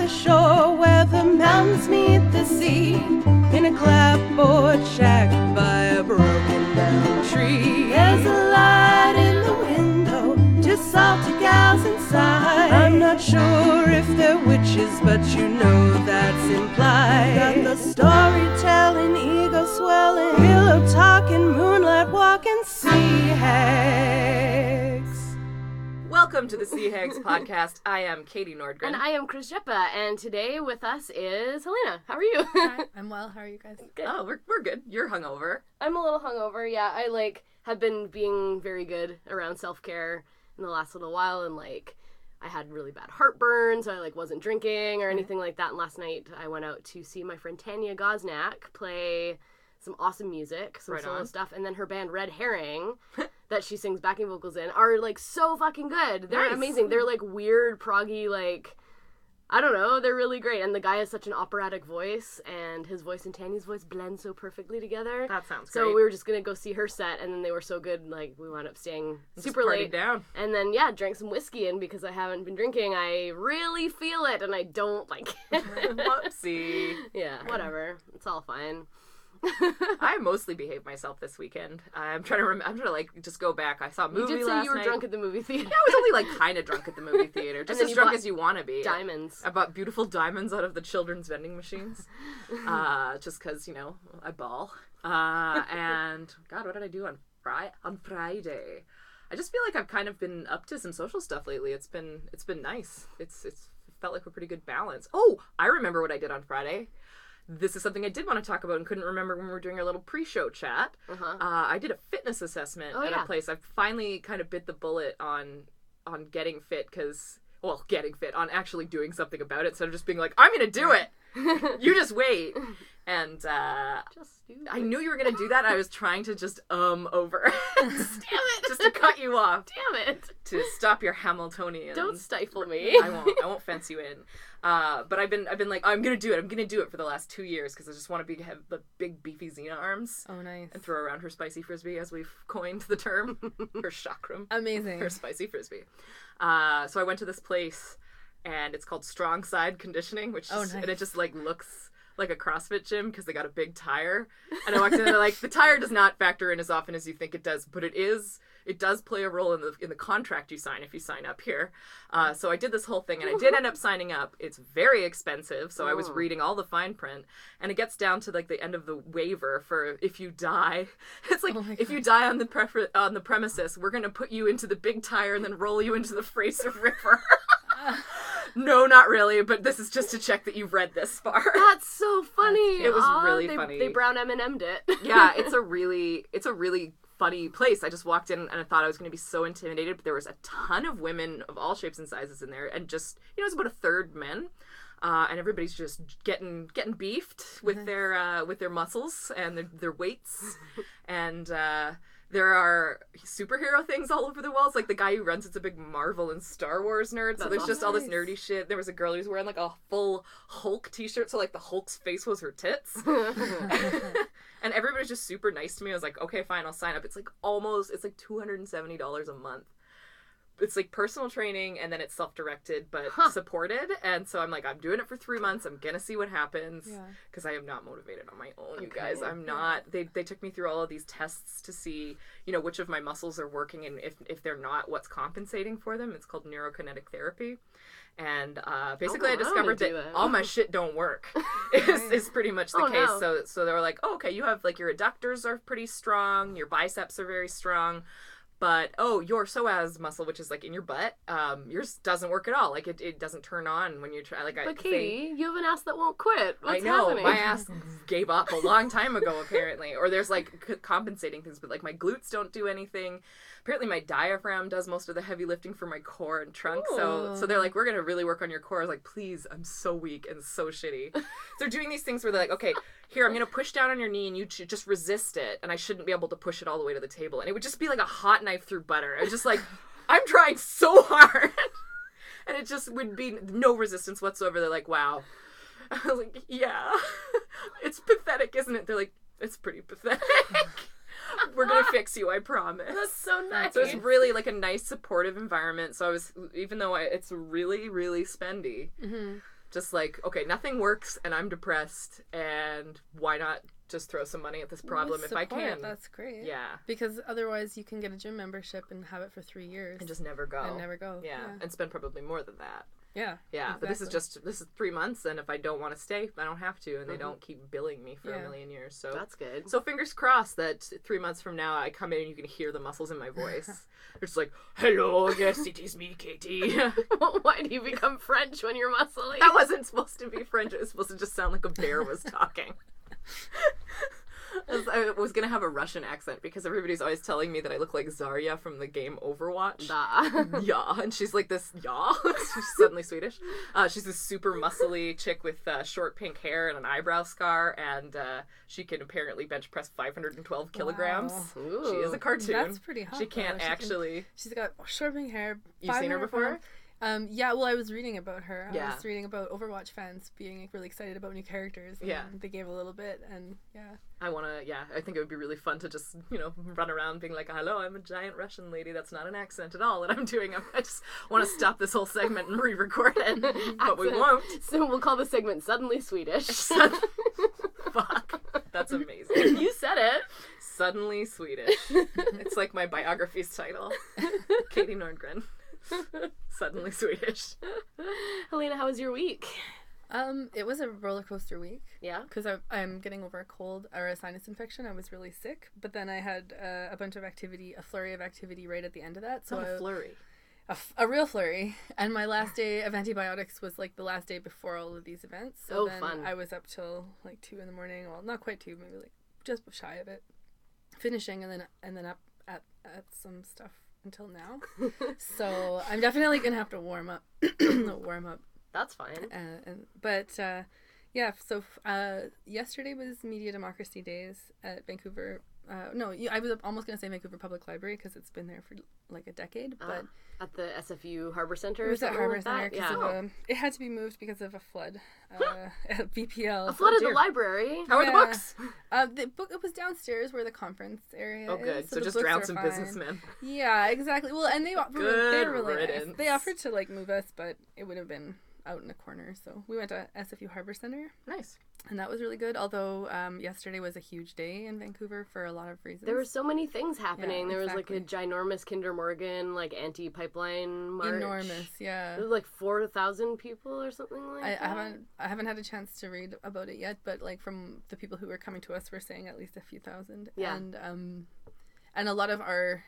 the shore where the mountains meet the sea, in a clapboard shack by a broken down tree. There's a light in the window, just salty gals inside. I'm not sure if they're witches, but you know that's implied. Got the storytelling, ego swelling, pillow talking, moonlight walking, sea hags. Welcome to the Sea Hags podcast. I am Katie Nordgren. And I am Chris Jeppa, and today with us is Helena. How are you? Hi, I'm well. How are you guys? Good. Oh, we're good. You're hungover. I'm a little hungover, yeah. I, have been being very good around self-care in the last little while, and, I had really bad heartburn, so I, wasn't drinking or anything like that. And last night I went out to see my friend Tanya Gosnack play some awesome music, some solo stuff, and then her band Red Herring that she sings backing vocals in are so fucking good. They're amazing. They're weird, proggy, I don't know, they're really great. And the guy has such an operatic voice, and his voice and Tanya's voice blend so perfectly together. That sounds great. So we were just gonna go see her set, and then they were so good, we wound up staying super late. Down. And then, drank some whiskey, and because I haven't been drinking, I really feel it, and I don't like it. Whoopsie. Yeah, whatever. It's all fine. I mostly behaved myself this weekend. I'm trying to just go back. I saw a movie last night. You did say you were drunk at the movie theater. Yeah, I was only kind of drunk at the movie theater, just as drunk as you want to be. Diamonds. I bought beautiful diamonds out of the children's vending machines, just because I ball. And God, what did I do on Friday? I just feel like I've kind of been up to some social stuff lately. It's been nice. It's felt like a pretty good balance. Oh, I remember what I did on Friday. This is something I did want to talk about and couldn't remember when we were doing our little pre-show chat. I did a fitness assessment at a place. I finally kind of bit the bullet on getting fit on actually doing something about it instead of just being like, I'm going to do it. You just wait. And I knew you were going to do that. And I was trying to just over. Damn it. Just to cut you off. Damn it. To stop your Hamiltonian. Don't stifle me. I won't fence you in. But I've been like, I'm going to do it. I'm going to do it for the last 2 years because I just want to have the big beefy Xena arms. Oh, nice. And throw around her spicy frisbee, as we've coined the term. Her chakram. Amazing. Her spicy frisbee. So I went to this place, and it's called Strong Side Conditioning, and it just looks like a CrossFit gym because they got a big tire. And I walked in and they're like, the tire does not factor in as often as you think it does, but it does play a role in the contract you sign if you sign up here. So I did this whole thing, and I did end up signing up. It's very expensive, so I was reading all the fine print, and it gets down to the end of the waiver for if you die. It's if you die on the premises, we're gonna put you into the big tire and then roll you into the Fraser River. No, not really, but this is just to check that you've read this far. That's so funny. It was really funny. They Brown M&M'd it. Yeah, it's a really funny place. I just walked in and I thought I was going to be so intimidated, but there was a ton of women of all shapes and sizes in there, and just it's about a third men. And everybody's just getting beefed with their muscles and their weights, and there are superhero things all over the walls. The guy who runs it's a big Marvel and Star Wars nerd, so there's just all this nerdy shit. There was a girl who was wearing a full Hulk t-shirt, so the Hulk's face was her tits. And everybody's just super nice to me. I was like, okay, fine, I'll sign up. It's $270 a month. It's personal training, and then it's self-directed but supported, and so I'm I'm doing it for 3 months. I'm gonna see what happens because I am not motivated on my own, you guys. I'm not. They took me through all of these tests to see which of my muscles are working, and if they're not, what's compensating for them. It's called neurokinetic therapy, and basically I discovered that all my shit don't work. is pretty much the case. No. So they were like, oh, okay, you have your adductors are pretty strong, your biceps are very strong. But, your psoas muscle, which is, in your butt, yours doesn't work at all. It doesn't turn on when you try, But Katie, you have an ass that won't quit. What's happening? My ass gave up a long time ago, apparently. Or there's, compensating things, but, my glutes don't do anything. Apparently my diaphragm does most of the heavy lifting for my core and trunk. So they're like, we're going to really work on your core. I was like, please, I'm so weak and so shitty. So they're doing these things where they're like, okay, here, I'm going to push down on your knee and you should just resist it. And I shouldn't be able to push it all the way to the table. And it would just be like a hot knife through butter. I was just like, I'm trying so hard. And it just would be no resistance whatsoever. They're like, wow. I was like, yeah. It's pathetic, isn't it? They're like, it's pretty pathetic. We're gonna fix you, I promise. That's so nice. So it's really a nice supportive environment. So I was, even though it's really, really spendy, Just like, okay, nothing works and I'm depressed, and why not just throw some money at this problem if I can? That's great. Yeah. Because otherwise you can get a gym membership and have it for 3 years. And just never go. Yeah. And spend probably more than that. Yeah. Yeah, exactly. but this is 3 months, and if I don't want to stay, I don't have to, and they don't keep billing me for a million years. So That's good. So fingers crossed that 3 months from now I come in and you can hear the muscles in my voice. It's like, hello, yes, it is me, Katie. Why do you become French when you're muscly? That wasn't supposed to be French. It was supposed to just sound like a bear was talking. I was going to have a Russian accent because everybody's always telling me that I look like Zarya from the game Overwatch. Yeah, and she's like this, she's suddenly Swedish. She's this super muscly chick with short pink hair and an eyebrow scar, and she can apparently bench press 512 kilograms. Ooh. She is a cartoon. That's pretty hot. She can't actually... She's got short pink hair. You've seen her before? Yeah, well, I was reading about her. Yeah. I was reading about Overwatch fans being really excited about new characters. And Yeah. they gave a little bit, and I think it would be really fun to just, run around being like, hello, I'm a giant Russian lady. That's not an accent at all that I'm doing. I just want to stop this whole segment and re-record it, but we won't. So we'll call the segment Suddenly Swedish. Fuck. That's amazing. You said it. Suddenly Swedish. It's like my biography's title. Katie Nordgren. Suddenly Swedish. Helena, how was your week? it was a roller coaster week. Yeah. Because I'm getting over a cold or a sinus infection. I was really sick, but then I had a bunch of activity, a flurry of activity right at the end of that. So a flurry. A real flurry. And my last day of antibiotics was like the last day before all of these events. So then fun. I was up till like 2 a.m. Well, not quite 2, maybe like just shy of it. Finishing and then up at some stuff until now. So I'm definitely gonna have to warm up. That's fine. So yesterday was Media Democracy Days at Vancouver. I was almost going to say Vancouver Public Library because it's been there for like a decade. But at the SFU Harbor Center? It was at Harbor Center because it had to be moved because of a flood at BPL. A flood at the library? How are the books? The book, it was downstairs where the conference area is. Good. So just drown some businessmen. Yeah, exactly. Well, and they were really riddance. nice. They offered to like move us, but it would have been out in a corner. So we went to SFU Harbor Center. Nice. And that was really good, although yesterday was a huge day in Vancouver for a lot of reasons. There were so many things happening. Yeah, there was like a ginormous Kinder Morgan anti-pipeline march. Enormous, yeah. There was like 4,000 people or something like that. I haven't had a chance to read about it yet, but like from the people who were coming to us were saying at least a few thousand. Yeah. And a lot of our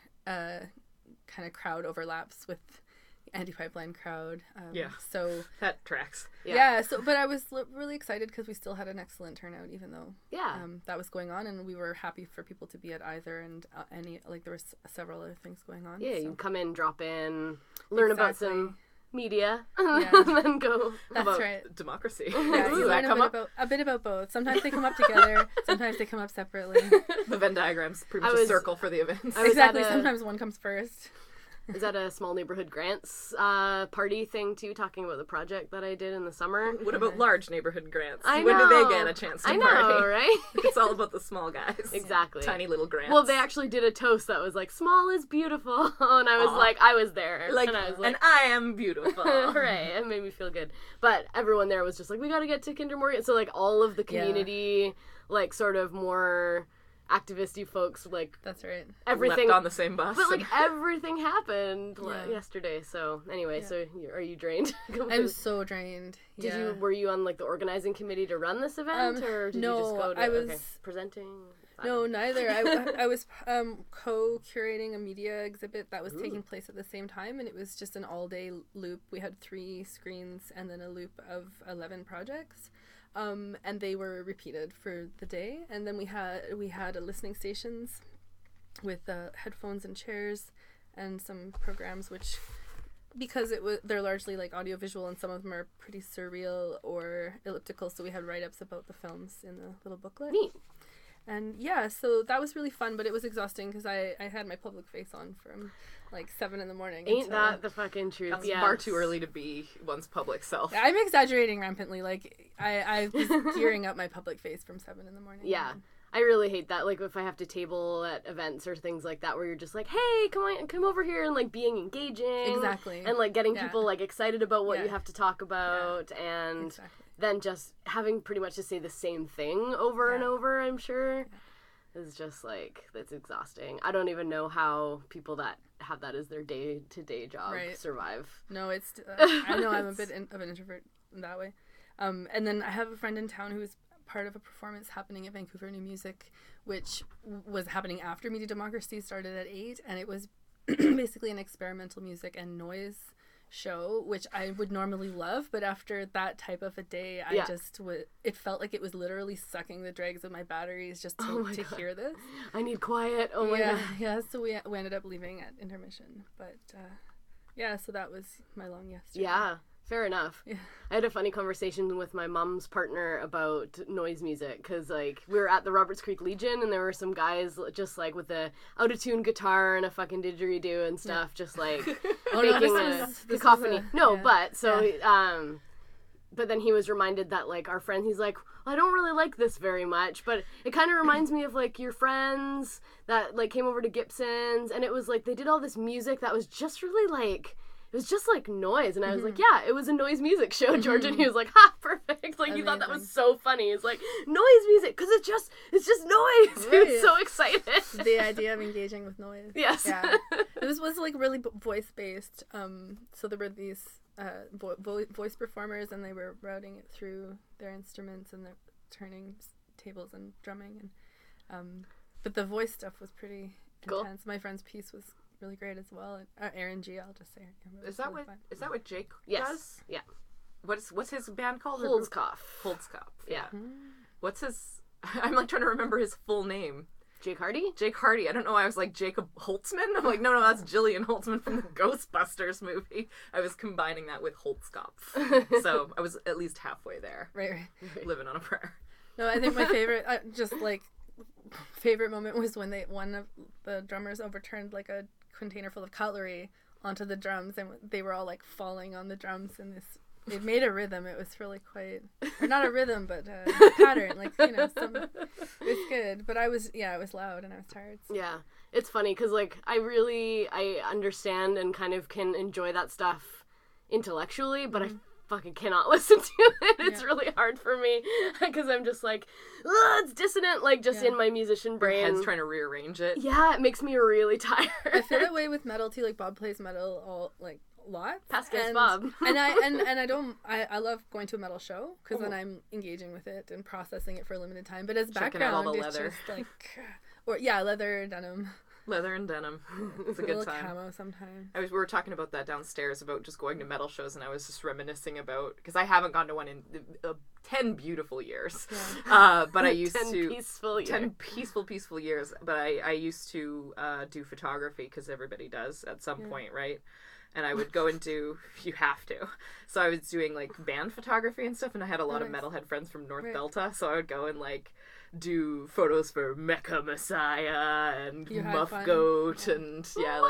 kind of crowd overlaps with anti-pipeline crowd. So that tracks. Yeah. But I was really excited because we still had an excellent turnout, even though that was going on, and we were happy for people to be at either and there was several other things going on. Yeah, you come in, drop in, learn about some media, Yeah. and then go. That's about right. Democracy. Yeah, you learn a bit about both. Sometimes they come up together. Sometimes they come up separately. The Venn diagram's pretty much a circle for the events. Exactly. Sometimes one comes first. Is that a small neighborhood grants party thing too? Talking about the project that I did in the summer. What about large neighborhood grants? I When know. do they get a chance to I know, party? right? It's all about the small guys. Exactly. Tiny little grants. Well, they actually did a toast that was like "Small is beautiful," and I was like, I was there, and I am beautiful. Right, it made me feel good. But everyone there was just like, we got to get to Kinder Morgan. So like all of the community, like sort of more activisty folks, like that's right. Everything left on the same bus. But like everything happened yesterday. So anyway, so are you drained? I'm so drained. Were you on like the organizing committee to run this event, or did you just go to presenting? No, neither. I was co-curating a media exhibit that was taking place at the same time, and it was just an all-day loop. We had 3 screens and then a loop of 11 projects. And they were repeated for the day, and then we had listening stations with headphones and chairs and some programs which, because they're largely like audiovisual and some of them are pretty surreal or elliptical, so we had write-ups about the films in the little booklet. Neat. And so that was really fun, but it was exhausting because I had my public face on from like 7 a.m. Ain't that the fucking truth? That's far too early to be one's public self. I'm exaggerating rampantly. Like I was gearing up my public face from 7 a.m. Yeah. I really hate that. Like, if I have to table at events or things like that, where you're just like, "Hey, come over here," and like being engaging, Exactly. and like getting Yeah. people like excited about what Yeah. you have to talk about, and Exactly. then just having pretty much to say the same thing over and Yeah. over. I'm sure is just like that's exhausting. I don't even know how people that have that as their day-to-day job Right. survive. No, it's. I know I'm a bit of an introvert in that way. And then I have a friend in town who's part of a performance happening at Vancouver New Music, which was happening after Media Democracy started at 8, and it was basically an experimental music and noise show, which I would normally love, but after that type of a day, I Yeah. just would. It felt like it was literally sucking the dregs of my batteries just Oh my to God. hear this. I need quiet. Oh my yeah, god. yeah. So we ended up leaving at intermission, but yeah. So that was my long yesterday. Yeah, fair enough. Yeah. I had a funny conversation with my mom's partner about noise music because, like, we were at the Roberts Creek Legion and there were some guys just like with a out-of-tune guitar and a fucking didgeridoo and stuff, just like Oh, no, making this was cacophony. a- No, yeah. but so but then he was reminded that like our friend, he's like, I don't really like this very much, but it kind of reminds me of like your friends that like came over to Gibson's, and it was like they did all this music that was just really like. It was just like noise, and I was like, yeah, it was a noise music show, George, and he was like, ha, perfect. Like, he thought that was Amazing. so funny. He's like, noise music, because it's just noise. He was Right. so excited. The idea of engaging with noise. Yes. Yeah. It was like really voice based. So there were these voice performers, and they were routing it through their instruments, and they're turning tables and drumming, and but the voice stuff was pretty Cool. intense. My friend's piece was really great as well. Aaron G, I'll just say her name. It Is was that really what fun. is that what Jake Yes. does? Yeah. What's his band called? or group? Holzkopf. Holtzkopf. Yeah. What's his? I'm like trying to remember his full name. Jake Hardy? Jake Hardy. I don't know why I was like Jacob Holtzman. I'm like, no, that's Jillian Holtzman from the Ghostbusters movie. I was combining that with Holtzkopf. So I was at least halfway there, Right. living on a prayer. No, I think my favorite, favorite moment was when one of the drummers overturned like a container full of cutlery onto the drums, and they were all like falling on the drums, and it made a rhythm. It was really quite, or not a rhythm, but a pattern. Like, it was good. But it was loud and I was tired. So. Yeah. It's funny because, like, I understand and kind of can enjoy that stuff intellectually, but I fucking cannot listen to it. It's really hard for me because I'm just like, it's dissonant, like, just in my musician brain. Head's trying to rearrange it. Yeah, it makes me really tired. I feel that way with metal too. Like, Bob plays metal all like lots. Pascal's Bob. and I love going to a metal show because then I'm engaging with it and processing it for a limited time. But as Checking out all background, the it's leather. just like, leather, denim, Leather and denim. It's a a good little time. camo sometimes. We were talking about that downstairs about just going to metal shows, and I was just reminiscing about because I haven't gone to one in 10 beautiful years. But I used 10 to peaceful years. 10 peaceful years. But I used to do photography because everybody does at some point, right? And I would go and do, you have to. So I was doing like band photography and stuff, and I had a lot of metalhead friends from North Delta, so I would go and like do photos for Mecha Messiah and You had Muff fun. Goat and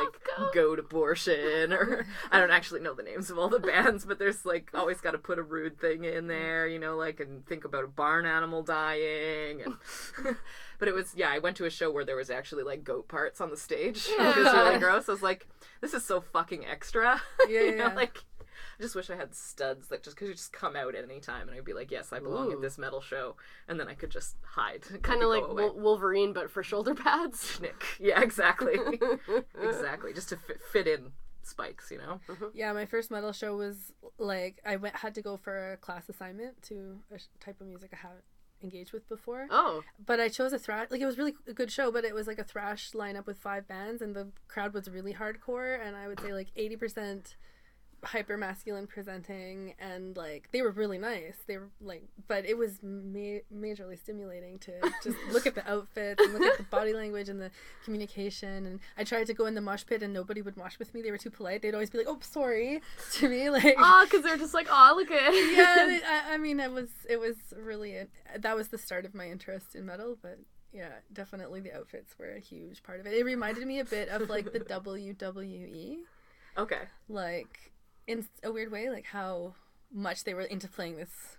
Goat Abortion, or I don't actually know the names of all the bands, but there's like always got to put a rude thing in there, like, and think about a barn animal dying. And but it was, I went to a show where there was actually like goat parts on the stage. It was really gross. I was like, this is so fucking extra. Yeah. Like, I just wish I had studs that just could just come out at any time, and I'd be like, yes, I belong at this metal show, and then I could just hide. Kind of like Wolverine, but for shoulder pads. Nick. Yeah, exactly. Exactly. Just to fit in spikes, Yeah, my first metal show was like had to go for a class assignment to a type of music I haven't engaged with before. Oh. But I chose a thrash. Like, it was really a good show, but it was like a thrash lineup with 5 bands, and the crowd was really hardcore, and I would say like 80% hyper masculine presenting, and like they were really nice. They were like, but it was majorly stimulating to just look at the outfits and look at the body language and the communication. And I tried to go in the mosh pit, and nobody would mosh with me. They were too polite. They'd always be like, "Oh, sorry," to me, like, Oh, because they're just like, oh, look at it. yeah. I mean, it was really that was the start of my interest in metal, but. Yeah, definitely the outfits were a huge part of it. It reminded me a bit of like the WWE. Okay. Like, in a weird way, like how much they were into playing this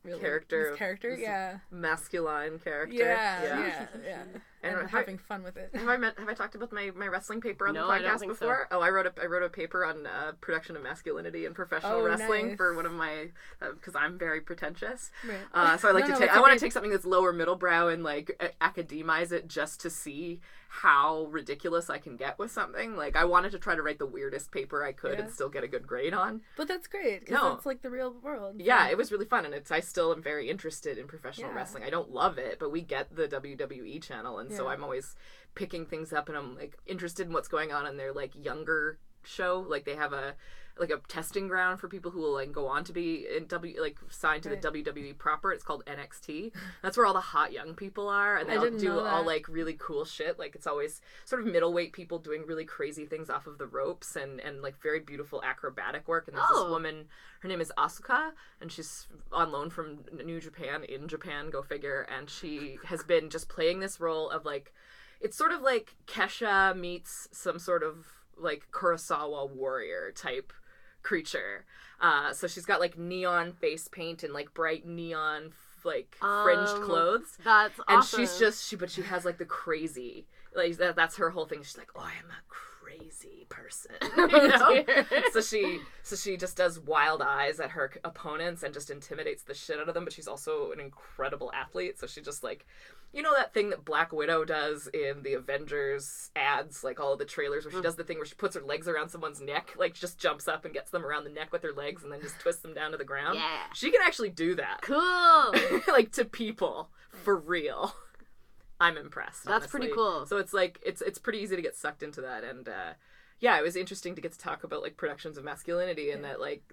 really character. This character, this yeah. masculine character. Yeah. And And having fun with it. Have I talked about my wrestling paper on No, the I don't podcast think before? Oh, I wrote a paper on production of masculinity in professional Oh, wrestling nice. for one of my because I'm very pretentious. Right. So I like No, to no, take that's I want to okay. take something that's lower middle brow and like academize it just to see how ridiculous I can get with something. Like I wanted to try to write the weirdest paper I could Yeah. and still get a good grade on. But that's great, because No. that's like the real world. Yeah, it was really fun, and I still am very interested in professional Yeah. wrestling. I don't love it, but we get the WWE channel, and so Yeah. I'm always picking things up, and I'm like interested in what's going on in their like younger show. Like they have a testing ground for people who will like go on to be in signed to Right. the WWE proper. It's called NXT. That's where all the hot young people are, and they I all didn't do know all that. like really cool shit. Like it's always sort of middleweight people doing really crazy things off of the ropes and like very beautiful acrobatic work. And there's this Oh. woman, her name is Asuka, and she's on loan from New Japan in Japan, go figure. And she has been just playing this role of like, it's sort of like Kesha meets some sort of like Kurosawa warrior type creature. So she's got like neon face paint and like bright neon like fringed clothes. That's And awesome. she's just but she has like the crazy like that's her whole thing. She's like, oh, I am a crazy person, you know? so she just does wild eyes at her opponents and just intimidates the shit out of them. But she's also an incredible athlete, so she just like, you know, that thing that Black Widow does in the Avengers ads, like all of the trailers, where she does the thing where she puts her legs around someone's neck, like just jumps up and gets them around the neck with her legs and then just twists them down to the ground. Yeah. She can actually do that. Cool. Like to people for real. I'm impressed. That's pretty honestly. cool. So it's like it's pretty easy to get sucked into that, and yeah, it was interesting to get to talk about like productions of masculinity and that like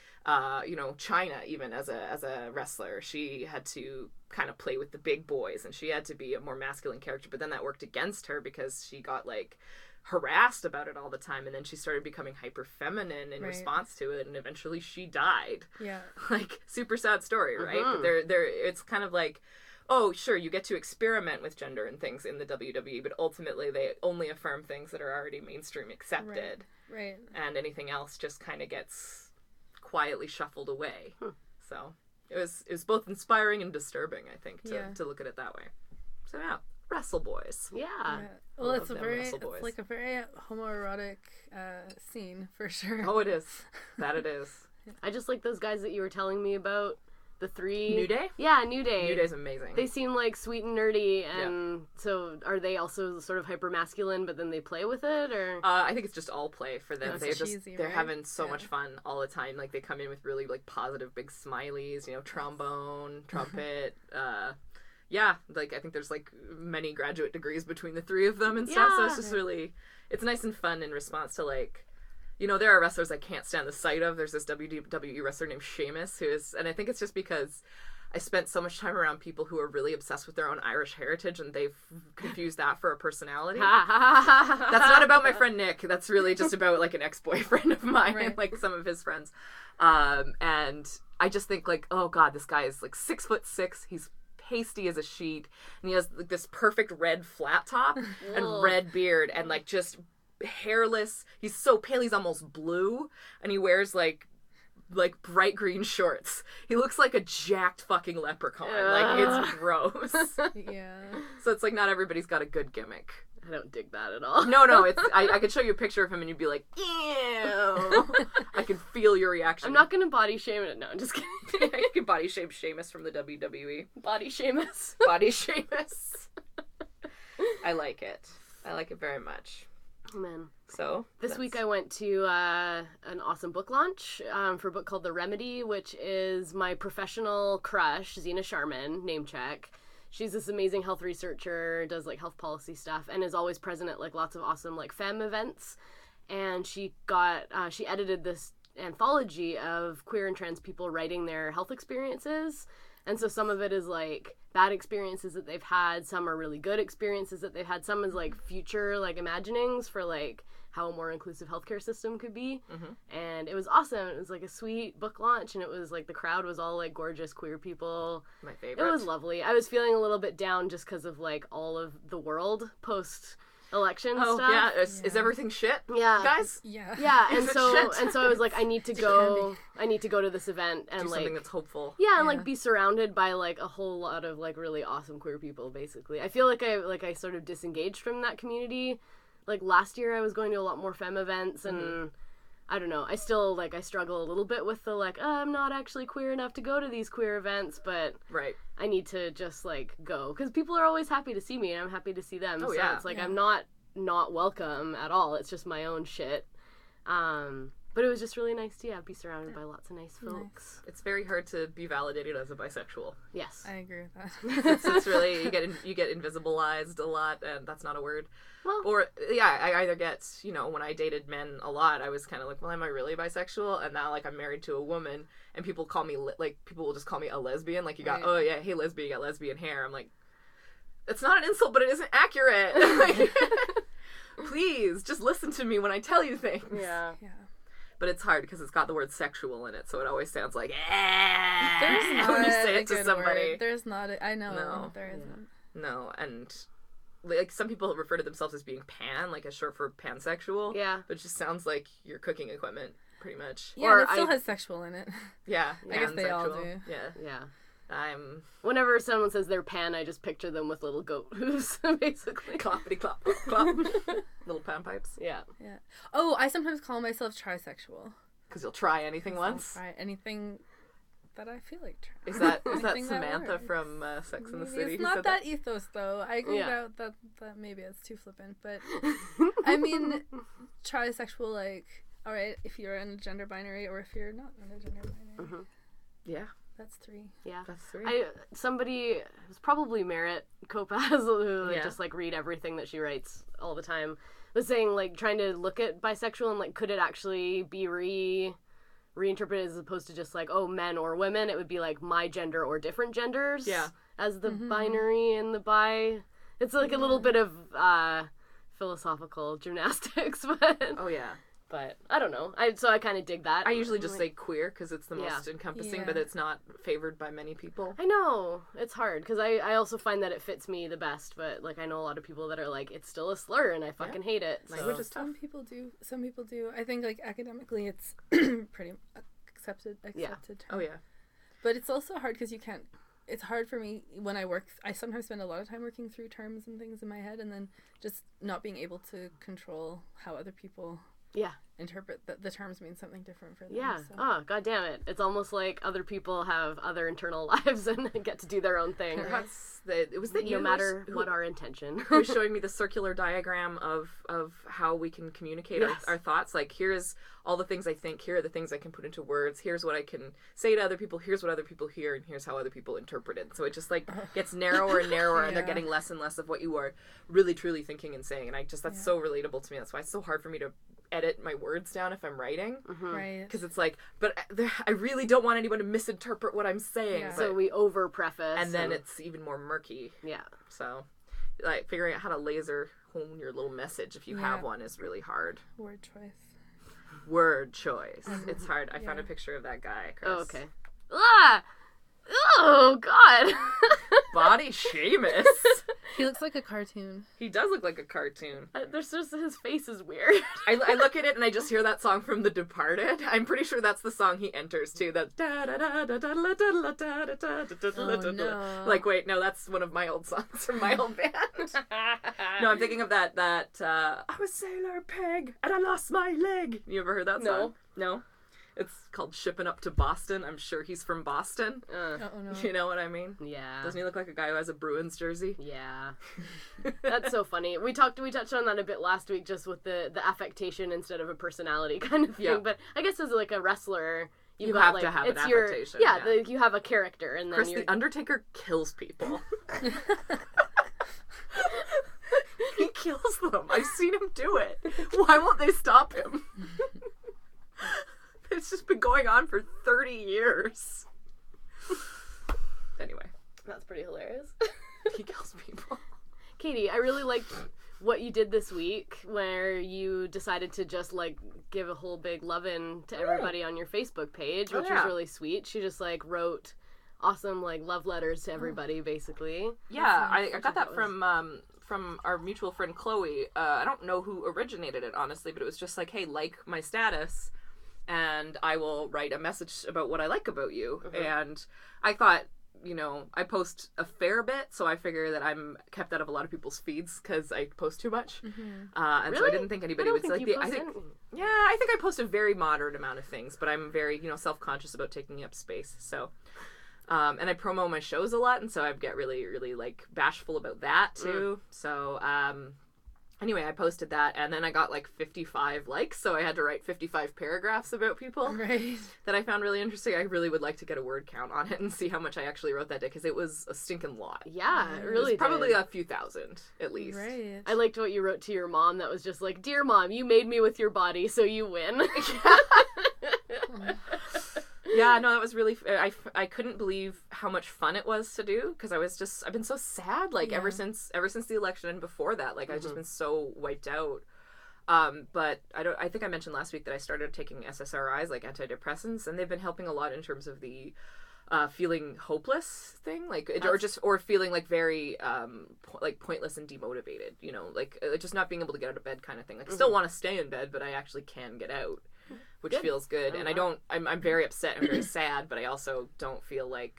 you know, China even as a wrestler, she had to kind of play with the big boys and she had to be a more masculine character, but then that worked against her because she got like harassed about it all the time, and then she started becoming hyper feminine in Right. response to it, and eventually she died. Yeah. Like super sad story, right? But it's kind of like, oh, sure, you get to experiment with gender and things in the WWE, but ultimately they only affirm things that are already mainstream accepted, Right. and anything else just kind of gets quietly shuffled away. So it was both inspiring and disturbing, I think, to look at it that way. So yeah, Wrestle Boys. Yeah. Yeah. Well, love it's a them very, Wrestle it's Boys. like a very homoerotic scene for sure. Oh, it is. That it is. I just like those guys that you were telling me about. The three. New Day? Yeah, New Day. New Day's amazing. They seem like sweet and nerdy, and so are they also sort of hyper masculine, but then they play with it, or? I think it's just all play for them. It's They're cheesy, they're right? having so Yeah. much fun all the time. Like they come in with really like positive big smileys, you know, trombone, trumpet. Yeah, like I think there's like many graduate degrees between the three of them and stuff. So it's Yeah. just really, it's nice and fun in response to like, you know, there are wrestlers I can't stand the sight of. There's this WWE wrestler named Sheamus who is, and I think it's just because I spent so much time around people who are really obsessed with their own Irish heritage, and they've confused that for a personality. That's not about my friend Nick. That's really just about like an ex-boyfriend of mine and Right. like some of his friends. And I just think like, oh god, this guy is like 6'6". He's pasty as a sheet, and he has like this perfect red flat top and red beard and like just hairless. He's so pale, he's almost blue, and he wears like bright green shorts. He looks like a jacked fucking leprechaun. Like it's gross. Yeah. So it's like not everybody's got a good gimmick. I don't dig that at all. No, it's I could show you a picture of him and you'd be like, ew. I can feel your reaction. I'm not gonna body shame it. No, I'm just kidding. You can body shame Sheamus from the WWE. Body shame us. Body Sheamus. I like it. I like it very much. Oh, man. So This week I went to an awesome book launch for a book called The Remedy, which is my professional crush, Zena Sharman, name check. She's this amazing health researcher, does like health policy stuff, and is always present at like lots of awesome like femme events. And she edited this anthology of queer and trans people writing their health experiences. And so some of it is like bad experiences that they've had, some are really good experiences that they've had, some is like future like imaginings for like how a more inclusive healthcare system could be. And it was awesome. It was like a sweet book launch, and it was like the crowd was all like gorgeous queer people. my favorite. It was lovely. I was feeling a little bit down just because of like all of the world post election Oh stuff. yeah, is everything shit? Yeah. Guys, Yeah. Yeah, Is and it so shit? I was like, I need to go to this event and do like something that's hopeful. yeah, and Yeah. like be surrounded by like a whole lot of like really awesome queer people. Basically, I feel like I sort of disengaged from that community. Like last year, I was going to a lot more femme events, and I don't know. I still I struggle a little bit with the I'm not actually queer enough to go to these queer events, but Right. I need to just go because people are always happy to see me, and I'm happy to see them. Oh, So yeah. it's like Yeah. I'm not welcome at all. It's just my own shit. But it was just really nice to be surrounded by lots of nice folks. It's very hard to be validated as a bisexual. Yes. I agree with that. It's really you get invisibilized a lot, and that's not a word. Well- Or yeah, I either get when I dated men a lot, I was kind of like, well, am I really bisexual? And now I'm married to a woman, and people call me people will just call me a lesbian. Like you got Right. oh yeah, hey lesbian, you got lesbian hair. I'm like, it's not an insult, but it isn't accurate. Like, please just listen to me when I tell you things. Yeah. Yeah. But it's hard because it's got the word sexual in it, so it always sounds like There's not when you say a it to good somebody. word. There's not. I know. No. There isn't. No, and like some people refer to themselves as being pan, like as short for pansexual. Yeah. But it just sounds like your cooking equipment, pretty much. Yeah, Or and it still I- has sexual in it. Yeah, I guess they all pansexual. do. Yeah, Yeah. I'm Whenever someone says they're pan, I just picture them with little goat hooves, basically. cloppity clop clop, little pan pipes. Yeah. Yeah. Oh, I sometimes call myself trisexual. Because you'll try anything I'll once. try anything that I feel like trying. Is that Anything that Samantha works. from Sex and the Maybe City? it's who not said that ethos though. I agree Yeah. that maybe it's too flippant, but I mean, trisexual. Like, all right, if you're in a gender binary or if you're not in a gender binary, Yeah, that's 3. Yeah. that's 3. Somebody, it was probably Merritt Kopaz, who Yeah. just read everything that she writes all the time, was saying trying to look at bisexual and could it actually be reinterpreted as opposed to just oh, men or women. It would be my gender or different genders. Yeah. As the binary and the bi. It's a little bit of philosophical gymnastics, but Oh yeah. I don't know. So I kind of dig that. I usually just say queer because it's the Yeah. most encompassing, Yeah. but it's not favored by many people. I know it's hard because I also find that it fits me the best, but I know a lot of people that are it's still a slur and I fucking hate it. So. Language is tough. Some people do. I think academically, it's pretty accepted term. Oh yeah. But it's also hard because you can't. It's hard for me when I work. I sometimes spend a lot of time working through terms and things in my head, and then just not being able to control how other people Yeah. interpret that the terms mean something different for them. Yeah. So. Oh, god damn it. It's almost like other people have other internal lives and get to do their own thing. It was that No you matter who what our intention. who was showing me the circular diagram of how we can communicate Yes. our thoughts. Here's all the things I think, here are the things I can put into words, here's what I can say to other people, here's what other people hear, and here's how other people interpret it. So it just gets narrower and narrower, and they're Yeah. getting less and less of what you are really truly thinking and saying. And that's so relatable to me. That's why it's so hard for me to edit my words down if I'm writing. Right. Because it's but I really don't want anyone to misinterpret what I'm saying. Yeah. But, So we over preface. and then it's even more murky. Yeah. So, figuring out how to laser hone your little message if you have one is really hard. Word choice. Word choice. It's hard. I found a picture of that guy, Chris. Oh, okay. Ah! Oh, God. Body Seamus. He looks like a cartoon. He does look like a cartoon. There's just, his face is weird. I look at it and I just hear that song from The Departed. I'm pretty sure that's the song he enters to. That da da da da da da da da da da da da no. Wait, no, that's one of my old songs from my old band. No, I'm thinking of that I was Sailor Peg and I lost my leg. You ever heard that song? No. It's called Shipping Up to Boston. I'm sure he's from Boston. Oh no. You know what I mean? Yeah. Doesn't he look like a guy who has a Bruins jersey? Yeah. That's so funny. We touched on that a bit last week, just with the affectation instead of a personality kind of thing. Yeah. But I guess as a wrestler, You got, have to have it's an your, affectation, Yeah, yeah. you have a character, and then Chris, you're. the Undertaker kills people. He kills them. I've seen him do it. Why won't they stop him? It's just been going on for 30 years. Anyway, That's pretty hilarious. he kills people. Katie, I really liked what you did this week, where you decided to just give a whole big love-in to everybody on your Facebook page, which was really sweet. She just wrote awesome love letters to everybody, basically. Yeah, I got that from from our mutual friend Chloe. I don't know who originated it, honestly, but it was just like, hey, like my status, and I will write a message about what I like about you. And I thought, you know, I post a fair bit, so I figure that I'm kept out of a lot of people's feeds because I post too much. And so I didn't think anybody would like the. I think I post a very moderate amount of things, but I'm very, you know, self-conscious about taking up space. So, and I promo my shows a lot, and so I get really, really like bashful about that too. So, anyway, I posted that, and then I got like 55 likes, so I had to write 55 paragraphs about people that I found really interesting. I really would like to get a word count on it and see how much I actually wrote that day, because it was a stinking lot. Yeah, it really was probably a few thousand, at least. Right. I liked what you wrote to your mom that was just like, "Dear Mom, you made me with your body, so you win." Yeah, no, that was really. I couldn't believe how much fun it was to do, because I've been so sad, like ever since the election and before that, like I've just been so wiped out. But I think I mentioned last week that I started taking SSRIs, like antidepressants, and they've been helping a lot in terms of the feeling hopeless thing, like or feeling like very like pointless and demotivated, you know, like just not being able to get out of bed kind of thing. Like I still want to stay in bed, but I actually can get out, which feels good. And I'm very upset and very sad, but I also don't feel like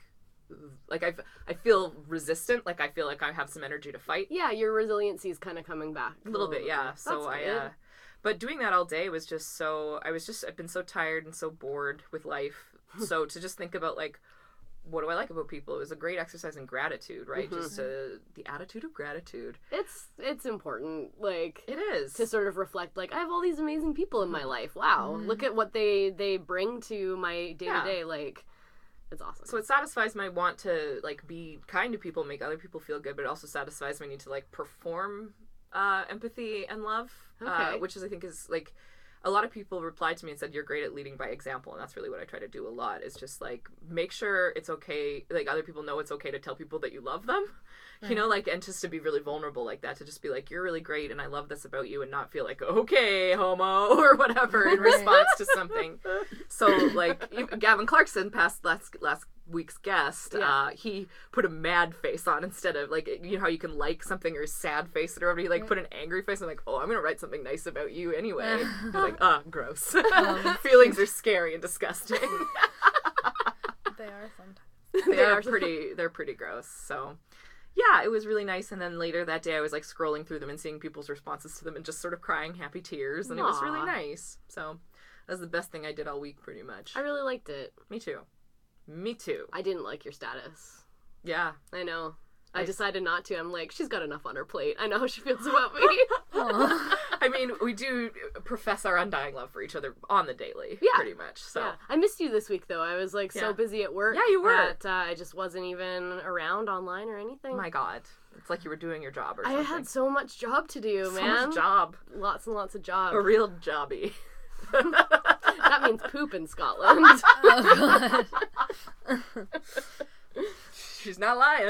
I feel resistant, like I feel like I have some energy to fight. Yeah, your resiliency is kind of coming back a little bit, yeah. So but doing that all day was just I've been so tired and so bored with life. So to just think about like, what do I like about people? It was a great exercise in gratitude, right? Just the attitude of gratitude. It's important, like it is, to sort of reflect, like, I have all these amazing people in my life. Wow, look at what they bring to my day to day. Like, it's awesome. So it satisfies my want to like be kind to people, make other people feel good, but it also satisfies my need to like perform empathy and love, which is, I think, is like. A lot of people replied to me and said, you're great at leading by example, and that's really what I try to do a lot, is just, like, make sure it's okay, like, other people know it's okay to tell people that you love them, you know, like, and just to be really vulnerable like that, to just be like, you're really great, and I love this about you, and not feel like, okay, homo, or whatever, in response to something. So, like, Gavin Clarkson, past last week's guest, he put a mad face on instead of, like, you know how you can like something or sad face, or he like put an angry face and like, oh, I'm gonna write something nice about you anyway. He's like, gross. Feelings are scary and disgusting. They are sometimes. They're pretty gross. So yeah, it was really nice. And then later that day I was like scrolling through them and seeing people's responses to them and just sort of crying happy tears, and it was really nice. So that was the best thing I did all week, pretty much. I really liked it. Me too. I didn't like your status. Yeah. I know. I decided not to. I'm like, she's got enough on her plate. I know how she feels about me. I mean, we do profess our undying love for each other on the daily, pretty much. So I missed you this week, though. I was like so busy at work. Yeah, you were. That I just wasn't even around online or anything. My God. It's like you were doing your job or something. I had so much job to do, man. So much job. Lots and lots of job. A real jobby. That means poop in Scotland. Oh, God. She's not lying.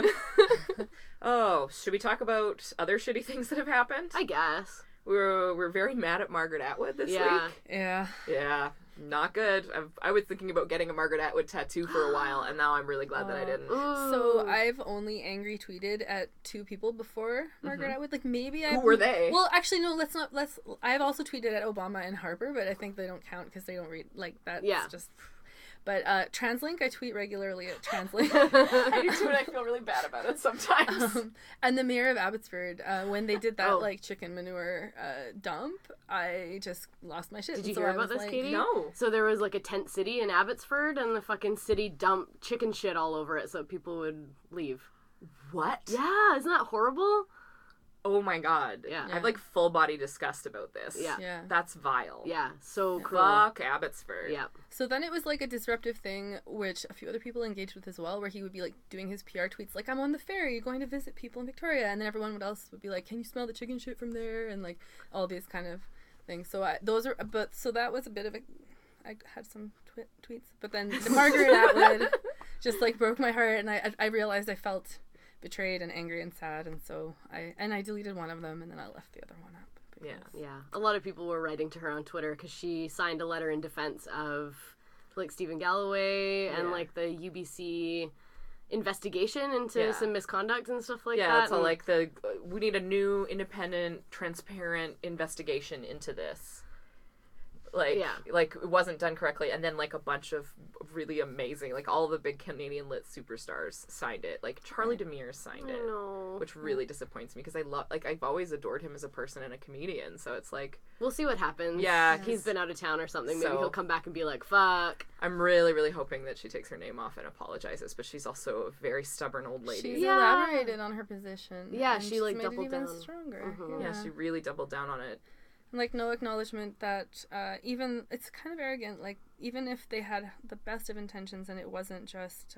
Oh, should we talk about other shitty things that have happened? I guess. We're very mad at Margaret Atwood this week. Yeah. Not good. I was thinking about getting a Margaret Atwood tattoo for a while, and now I'm really glad that I didn't. So I've only angry tweeted at 2 people before Margaret Atwood. Like, maybe I. Who were they? Well, actually, no. Let's not. I've also tweeted at Obama and Harper, but I think they don't count because they don't read like that. Yeah. Just. But TransLink, I tweet regularly at TransLink. I do too, and I feel really bad about it sometimes. And the mayor of Abbotsford, when they did that like chicken manure dump, I just lost my shit. Did you hear about this, Katie? No. So there was like a tent city in Abbotsford, and the fucking city dumped chicken shit all over it so people would leave. What? Yeah, isn't that horrible? Oh my God. Yeah. I have like full body disgust about this. Yeah. That's vile. Yeah. So cool. Fuck Abbotsford. Yeah. So then it was like a disruptive thing, which a few other people engaged with as well, where he would be like doing his PR tweets like, I'm on the ferry going to visit people in Victoria. And then everyone else would be like, can you smell the chicken shit from there? And like all these kind of things. So so that was a bit of a, I had some tweets, but then the Margaret Atwood just like broke my heart. And I realized I felt betrayed and angry and sad, and so I deleted one of them, and then I left the other one up. Yeah. A lot of people were writing to her on Twitter because she signed a letter in defense of like Stephen Galloway and like the UBC investigation into Yeah. some misconduct and stuff like Yeah, that. it's all and- like we need a new, independent, transparent investigation into this. Like, Yeah. like it wasn't done correctly, and then like a bunch of really amazing, like all the big Canadian lit superstars signed it. Like Charlie Demers signed I it, know. which really disappoints me because I've always adored him as a person and a comedian. So it's like We'll see what happens. Yeah, He's been out of town or something. Maybe So- he'll come back and be like, fuck. I'm really, really hoping that she takes her name off and apologizes. But she's also a very stubborn old lady. She's Yeah. elaborated on her position. Yeah, and she, she's like, made doubled it even down. stronger. Mhm. Yeah, she really doubled down on it. And, like, no acknowledgement that even it's kind of arrogant. Like, even if they had the best of intentions and it wasn't just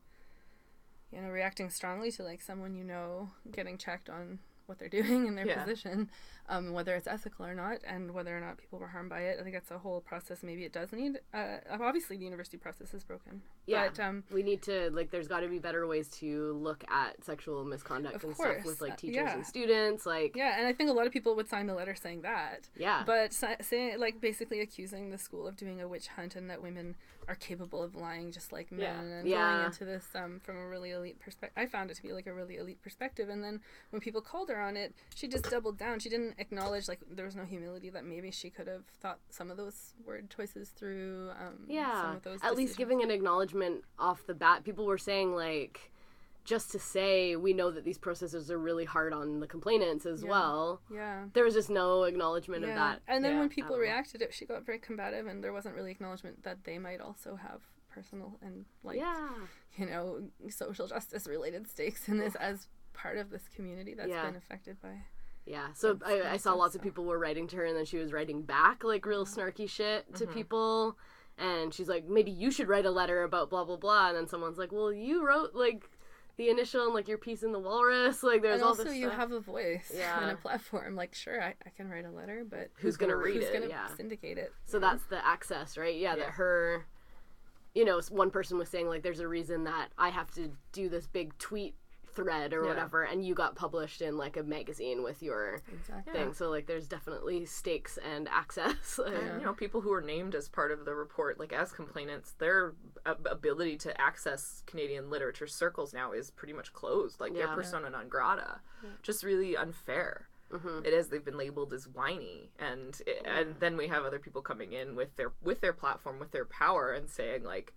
reacting strongly to like someone getting checked on what they're doing in their Yeah. position, whether it's ethical or not, and whether or not people were harmed by it. I think that's a whole process. Maybe it does need. Obviously, the university process is broken. Yeah. But, We need to, like, there's got to be better ways to look at sexual misconduct Of and course. stuff with, like, teachers Yeah. and students. Like, yeah, and I think a lot of people would sign the letter saying that. yeah. But saying, like, basically accusing the school of doing a witch hunt and that women are capable of lying just like men, Yeah. and Yeah. going into this from a really elite perspective. I found it to be like a really elite perspective. And then when people called her on it, she just doubled down. She didn't acknowledge, like, there was no humility that maybe she could have thought some of those word choices through. Some Yeah, of those at least decisions. giving an acknowledgement off the bat. People were saying, like, just to say we know that these processes are really hard on the complainants as Yeah. well. Yeah. There was just no acknowledgement of Yeah. that. And then Yeah, when I people don't know. reacted, she got very combative, and there wasn't really acknowledgement that they might also have personal and, like, Yeah. social justice related stakes in this as part of this community that's Yeah. been affected by. Yeah, so That's I kinda saw stuff, lots of so. people were writing to her, and then she was writing back, like, real snarky shit to Mm-hmm. people. And she's like, maybe you should write a letter about blah, blah, blah. And then someone's like, well, you wrote, like, the initial and, like, your piece in the Walrus. Like, there's And all also, this you stuff. have a voice Yeah. and a platform. Like, sure, I can write a letter, but Who's gonna read who's it? gonna Yeah. syndicate it? So that's the access, right? Yeah, Yeah. that her, one person was saying, like, there's a reason that I have to do this big tweet thread or Yeah. whatever, and you got published in, like, a magazine with your Exactly. thing. So, like, there's definitely stakes and access. And, people who are named as part of the report, like as complainants, their ability to access Canadian literature circles now is pretty much closed. Like Yeah. they're persona non grata. Just really unfair. Mhm. It is. They've been labeled as whiny, and then we have other people coming in with their platform, with their power, and saying like,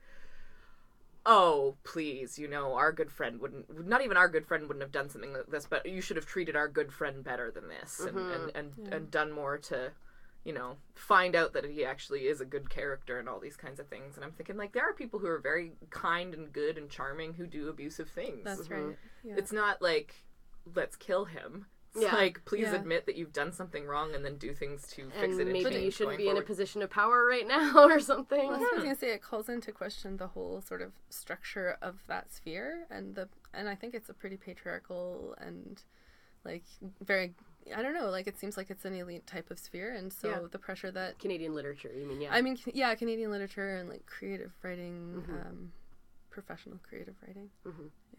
"Oh, please, our good friend not even our good friend wouldn't have done something like this, but you should have treated our good friend better than this, and done more to, find out that he actually is a good character and all these kinds of things." And I'm thinking like, there are people who are very kind and good and charming who do abusive things. That's right. Yeah. It's not like, let's kill him. It's Yeah. like, please Yeah. admit that you've done something wrong and then do things to fix And it. And maybe change you shouldn't going be in a forward. position of power right now or something. Well, that's what I was gonna say. It calls into question the whole sort of structure of that sphere, and I think it's a pretty patriarchal and, like, very, I don't know, like, it seems like it's an elite type of sphere, and so Yeah. the pressure that Canadian literature, you mean, yeah. I mean, yeah, Canadian literature and, like, creative writing, Mm-hmm. professional creative writing. Yeah.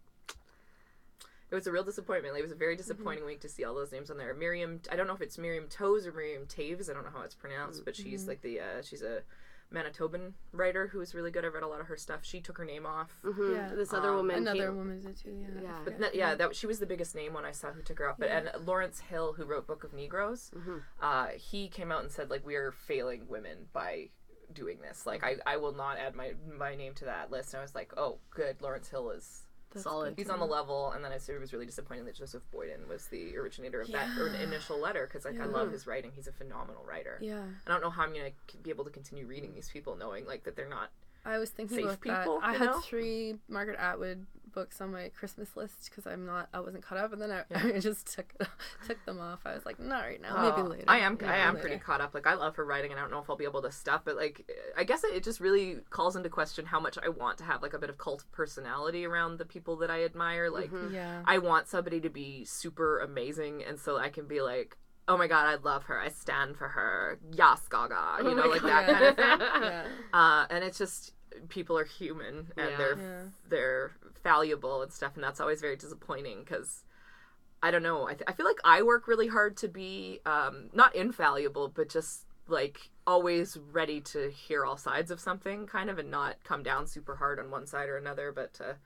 It was a real disappointment. It was a very disappointing week to see all those names on there. Miriam, I don't know if it's Miriam Toews or Miriam Taves. I don't know how it's pronounced, but she's like she's a Manitoban writer who is really good. I've read a lot of her stuff. She took her name off. Yeah. This other woman, Another Kate- woman did too, yeah. Yeah. But she was the biggest name when I saw who took her off. But and Lawrence Hill, who wrote Book of Negroes, he came out and said like, we are failing women by doing this. Like I will not add my name to that list. And I was like, oh, good. Lawrence Hill is solid. he's on the level. And then it was really disappointing that Joseph Boyden was the originator of that initial letter, because like I love his writing. He's a phenomenal writer. Yeah. I don't know how I'm gonna be able to continue reading these people knowing like that they're not. I was thinking Safe about people, that. I you had know? 3 Margaret Atwood books on my Christmas list because I wasn't caught up, and then I just took them off. I was like, not right now, maybe later. I am Maybe pretty later. caught up. Like I love her writing, and I don't know if I'll be able to stop. But like, I guess it just really calls into question how much I want to have like a bit of cult personality around the people that I admire. Like, Yeah. I want somebody to be super amazing, and so I can be like, oh my god, I love her. I stand for her. Yas, Gaga. You know, like that kind of thing. Yeah. And it's just, people are human and Yeah. they're fallible and stuff, and that's always very disappointing because I don't know. I feel like I work really hard to be not infallible, but just like always ready to hear all sides of something, kind of, and not come down super hard on one side or another, but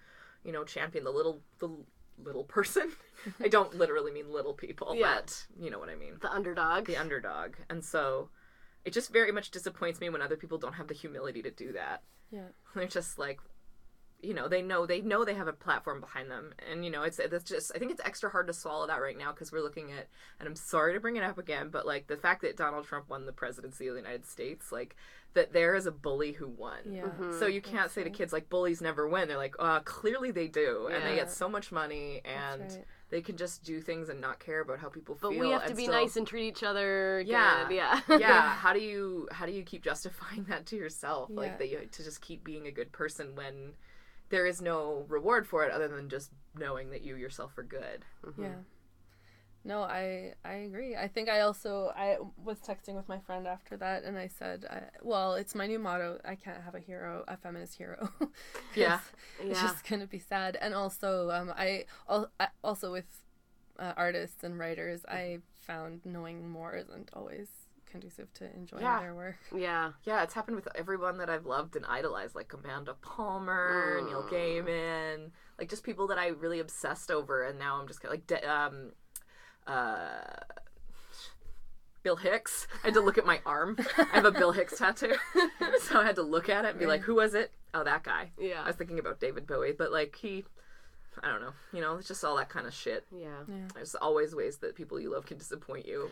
you know, champion the little person. I don't literally mean little people, but you know what I mean. The underdog. The underdog. And so it just very much disappoints me when other people don't have the humility to do that. Yeah. They're just like, you know they know they have a platform behind them, and you know it's just, I think it's extra hard to swallow that right now because we're looking at, and I'm sorry to bring it up again, but like the fact that Donald Trump won the presidency of the United States, like that there is a bully who won. Yeah. So you can't say to kids like bullies never win. They're like, clearly they do, and they get so much money, and That's right. they can just do things and not care about how people feel. But we have to and be still, nice and treat each other good. Yeah. Yeah. yeah. How do you keep justifying that to yourself? Yeah. Like that you to just keep being a good person when there is no reward for it other than just knowing that you yourself are good. Yeah. No, I agree. I think I was texting with my friend after that, and I said, well, it's my new motto. I can't have a feminist hero. Yeah. It's just going to be sad. And also, I also with artists and writers, I found knowing more isn't always conducive to enjoying their work. Yeah. Yeah, it's happened with everyone that I've loved and idolized, like Amanda Palmer, Neil Gaiman, like just people that I really obsessed over, and now I'm just like Bill Hicks. I had to look at my arm. I have a Bill Hicks tattoo, so I had to look at it and be like, who was it? Oh, that guy. Yeah. I was thinking about David Bowie, but like I don't know, you know, it's just all that kind of shit. Yeah. There's always ways that people you love can disappoint you.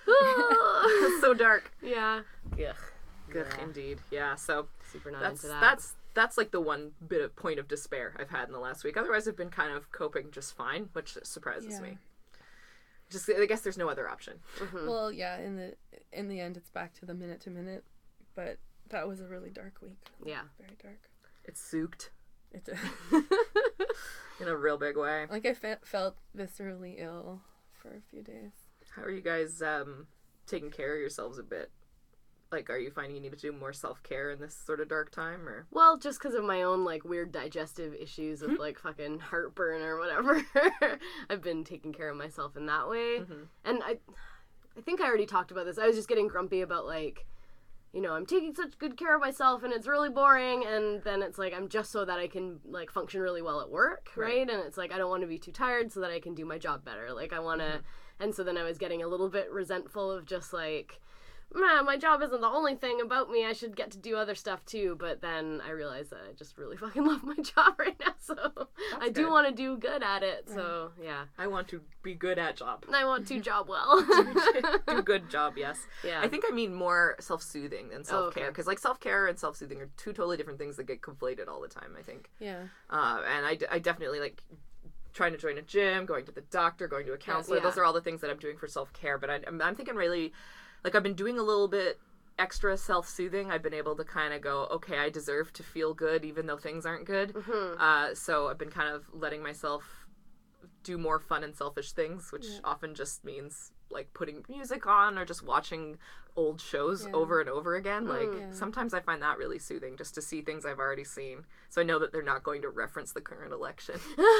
It's so dark. Yeah. Ugh, indeed. Yeah, so Super not that's into that. that's like the one bit of point of despair I've had in the last week. Otherwise, I've been kind of coping just fine, which surprises me. Just, I guess there's no other option. Well, yeah, in the end, it's back to the minute to minute, but that was a really dark week. Yeah. Very dark. It's soaked It in a real big way. like I felt viscerally ill for a few days. How are you guys taking care of yourselves a bit? Like, are you finding you need to do more self-care in this sort of dark time, or? Well, just because of my own, like, weird digestive issues with, like, fucking heartburn or whatever, I've been taking care of myself in that way. And I think I already talked about this. I was just getting grumpy about, like, you know, I'm taking such good care of myself and it's really boring, and then it's like, I'm just so that I can, like, function really well at work, right? And it's like, I don't want to be too tired so that I can do my job better. Like, I want to... And so then I was getting a little bit resentful of just, like... Man, my job isn't the only thing about me. I should get to do other stuff too. But then I realized that I just really fucking love my job right now. So I do want to do good at it. So yeah. I want to be good at job. I want to job well. Do good job, yes. Yeah. I think I mean more self-soothing than self-care. Because like self-care and self-soothing are two totally different things that get conflated all the time, I think. Yeah. And I definitely like... trying to join a gym, going to the doctor, going to a counselor. Those are all the things that I'm doing for self-care. But I'm thinking really... Like, I've been doing a little bit extra self-soothing. I've been able to kind of go, okay, I deserve to feel good even though things aren't good. So I've been kind of letting myself do more fun and selfish things, which often just means, like, putting music on or just watching old shows over and over again. Like, sometimes I find that really soothing, just to see things I've already seen. So I know that they're not going to reference the current election.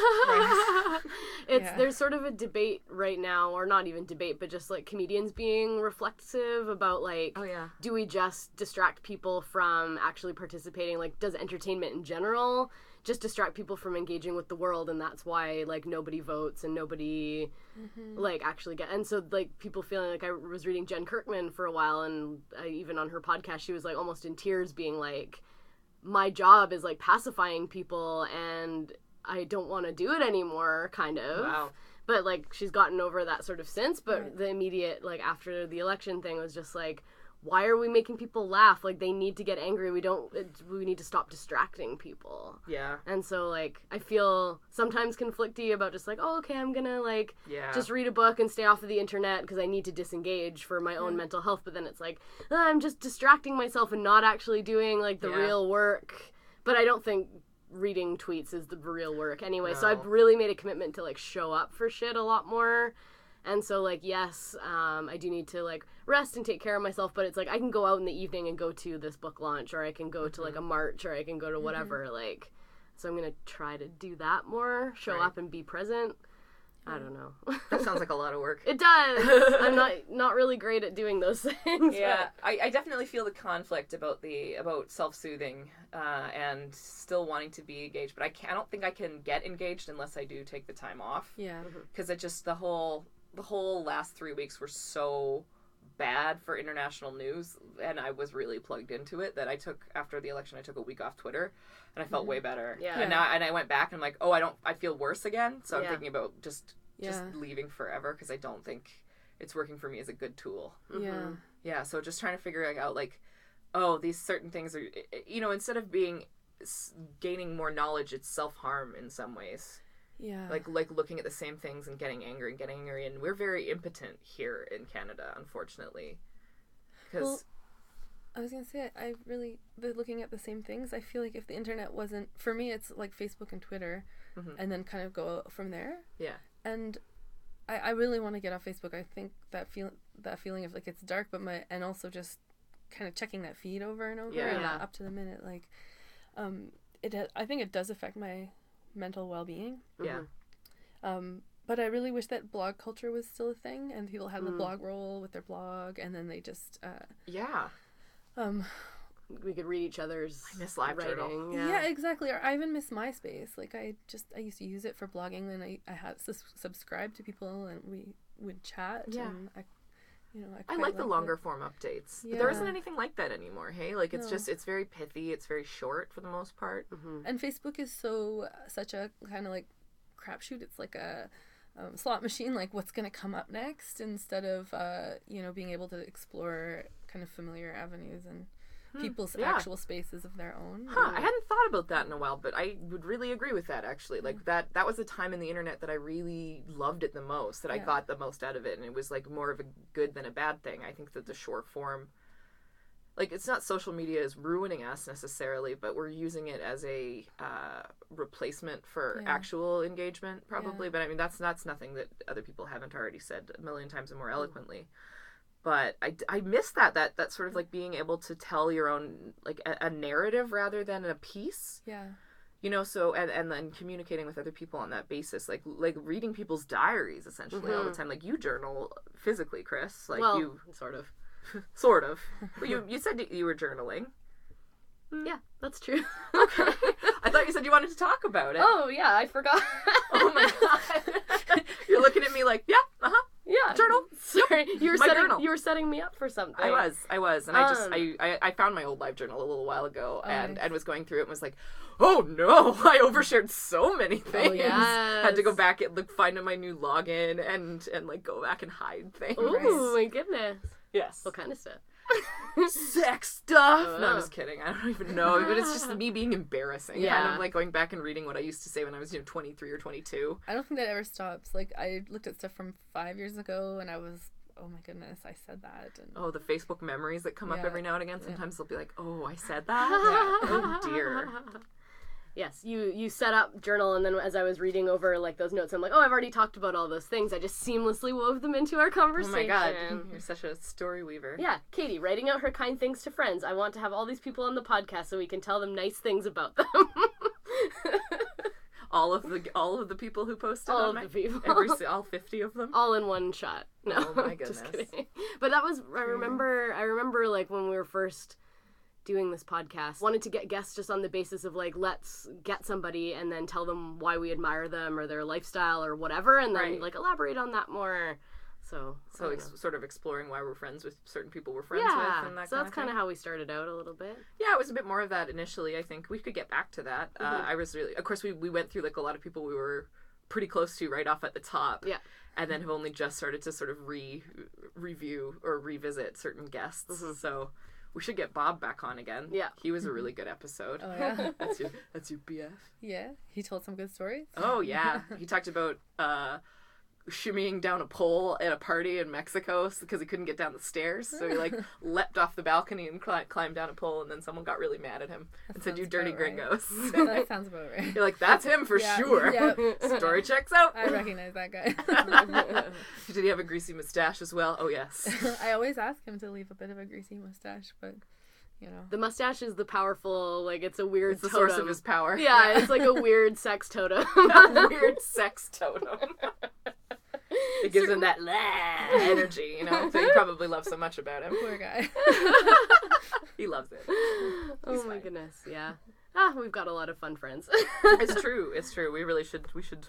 There's sort of a debate right now, or not even debate, but just, like, comedians being reflexive about, like, do we just distract people from actually participating? Like, does entertainment in general just distract people from engaging with the world, and that's why, like, nobody votes and nobody like actually and so, like, people feeling like... I was reading Jen Kirkman for a while, and even on her podcast she was, like, almost in tears, being like, my job is, like, pacifying people and I don't want to do it anymore, kind of. Wow. But, like, she's gotten over that sort of since, but the immediate, like, after the election thing was just like, why are we making people laugh? Like, they need to get angry. We need to stop distracting people. Yeah. And so, like, I feel sometimes conflicty about just, like, oh, okay, I'm gonna, like, just read a book and stay off of the internet because I need to disengage for my own mental health. But then it's like, I'm just distracting myself and not actually doing, like, the real work. But I don't think reading tweets is the real work anyway. So I've really made a commitment to, like, show up for shit a lot more. And so, like, yes, I do need to, like, rest and take care of myself, but it's like, I can go out in the evening and go to this book launch, or I can go to, like, a march, or I can go to whatever, like, so I'm going to try to do that more, show up and be present. I don't know. That sounds like a lot of work. It does. I'm not really great at doing those things. Yeah, I definitely feel the conflict about self-soothing and still wanting to be engaged, but I don't think I can get engaged unless I do take the time off. Yeah. Because it just the whole last 3 weeks were so bad for international news, and I was really plugged into it that after the election I took a week off Twitter, and I felt way better. Yeah. And I went back and I'm like, I feel worse again. So I'm thinking about just leaving forever because I don't think it's working for me as a good tool. Yeah. Yeah. So just trying to figure out like, these certain things are, instead of gaining more knowledge, it's self-harm in some ways. Yeah. Like looking at the same things and getting angry, and we're very impotent here in Canada, unfortunately. Because I was gonna say, I really been looking at the same things. I feel like if the internet wasn't, for me, it's like Facebook and Twitter, and then kind of go from there. Yeah. And I really want to get off Facebook. I think that feeling of like it's dark, but and also just kind of checking that feed over and over and up to the minute, like, I think it does affect my mental well-being. Yeah. But I really wish that blog culture was still a thing and people had the blog roll with their blog, and then they just we could read each other's I miss LiveJournal. Yeah, exactly. Or I even miss MySpace. Like I used to use it for blogging, and I had subscribed to people and we would chat. Yeah. And I like the longer form updates. Yeah. But there isn't anything like that anymore, hey? Like, it's just, it's very pithy, it's very short for the most part. And Facebook is such a kind of like crapshoot. It's like a slot machine, like what's going to come up next, instead of, being able to explore kind of familiar avenues and people's actual spaces of their own. I hadn't thought about that in a while, but I would really agree with that, actually. Like, that was the time in the internet that I really loved it the most, that I got the most out of it, and it was, like, more of a good than a bad thing. I think that the short form, like, it's not social media is ruining us necessarily, but we're using it as a replacement for actual engagement, probably. But, I mean, that's nothing that other people haven't already said a million times and more eloquently. But I miss that sort of like being able to tell your own, like a narrative rather than a piece. Yeah. So, and then communicating with other people on that basis, like reading people's diaries essentially all the time. Like, you journal physically, Chris. Like, you sort of. Sort of. Well, you said you were journaling. Yeah, that's true. Okay. I thought you said you wanted to talk about it. Oh, yeah, I forgot. Oh my god. You're looking at me like, yeah, yeah, journal. Sorry, Journal. You were setting me up for something. I was, and I found my old LiveJournal a little while ago, and was going through it and was like, oh no, I overshared so many things. Oh, yes. Had to go back and find my new login and like go back and hide things. Oh my goodness. Yes. What kind of stuff? Sex stuff. No, I'm just kidding. I don't even know, but it's just me being embarrassing. Yeah. Kind of like going back and reading what I used to say when I was 23 or 22. I don't think that ever stops. Like, I looked at stuff from 5 years ago and I was, oh my goodness, I said that. And the Facebook memories that come up every now and again. Sometimes they'll be like, oh, I said that? Oh dear. Yes, you set up journal, and then as I was reading over like those notes, I'm like, oh, I've already talked about all those things. I just seamlessly wove them into our conversation. Oh my god, you're such a story weaver. Yeah, Katie, writing out her kind things to friends. I want to have all these people on the podcast so we can tell them nice things about them. all of the people who posted all on of the people, all 50 of them, all in one shot. No, oh my goodness. Just kidding. But that was I remember like when we were first doing this podcast, wanted to get guests just on the basis of like, let's get somebody and then tell them why we admire them or their lifestyle or whatever, and then like elaborate on that more. So sort of exploring why we're friends with certain people we're friends with, and that so that's kind of how we started out a little bit. Yeah, it was a bit more of that initially. I think we could get back to that. I was really, of course, we went through like a lot of people we were pretty close to right off at the top. Yeah. And then have only just started to sort of review or revisit certain guests. So we should get Bob back on again. Yeah. He was a really good episode. Oh, yeah. That's your BF. Yeah. He told some good stories. Oh, yeah. He talked about shimmying down a pole at a party in Mexico because he couldn't get down the stairs. So he like leapt off the balcony and climbed down a pole, and then someone got really mad at him and said, "You dirty gringos." That sounds about right. You're like, that's him for sure. Yeah. Story checks out. I recognize that guy. Did he have a greasy mustache as well? Oh, yes. I always ask him to leave a bit of a greasy mustache, but the mustache is the powerful, like, it's a weird it's the totem. source of his power. Yeah, it's like a weird sex totem. A weird sex totem. It gives him that energy, you know, that you probably love so much about him. Poor guy. He loves it. Oh my goodness, yeah. We've got a lot of fun friends. It's true. We really should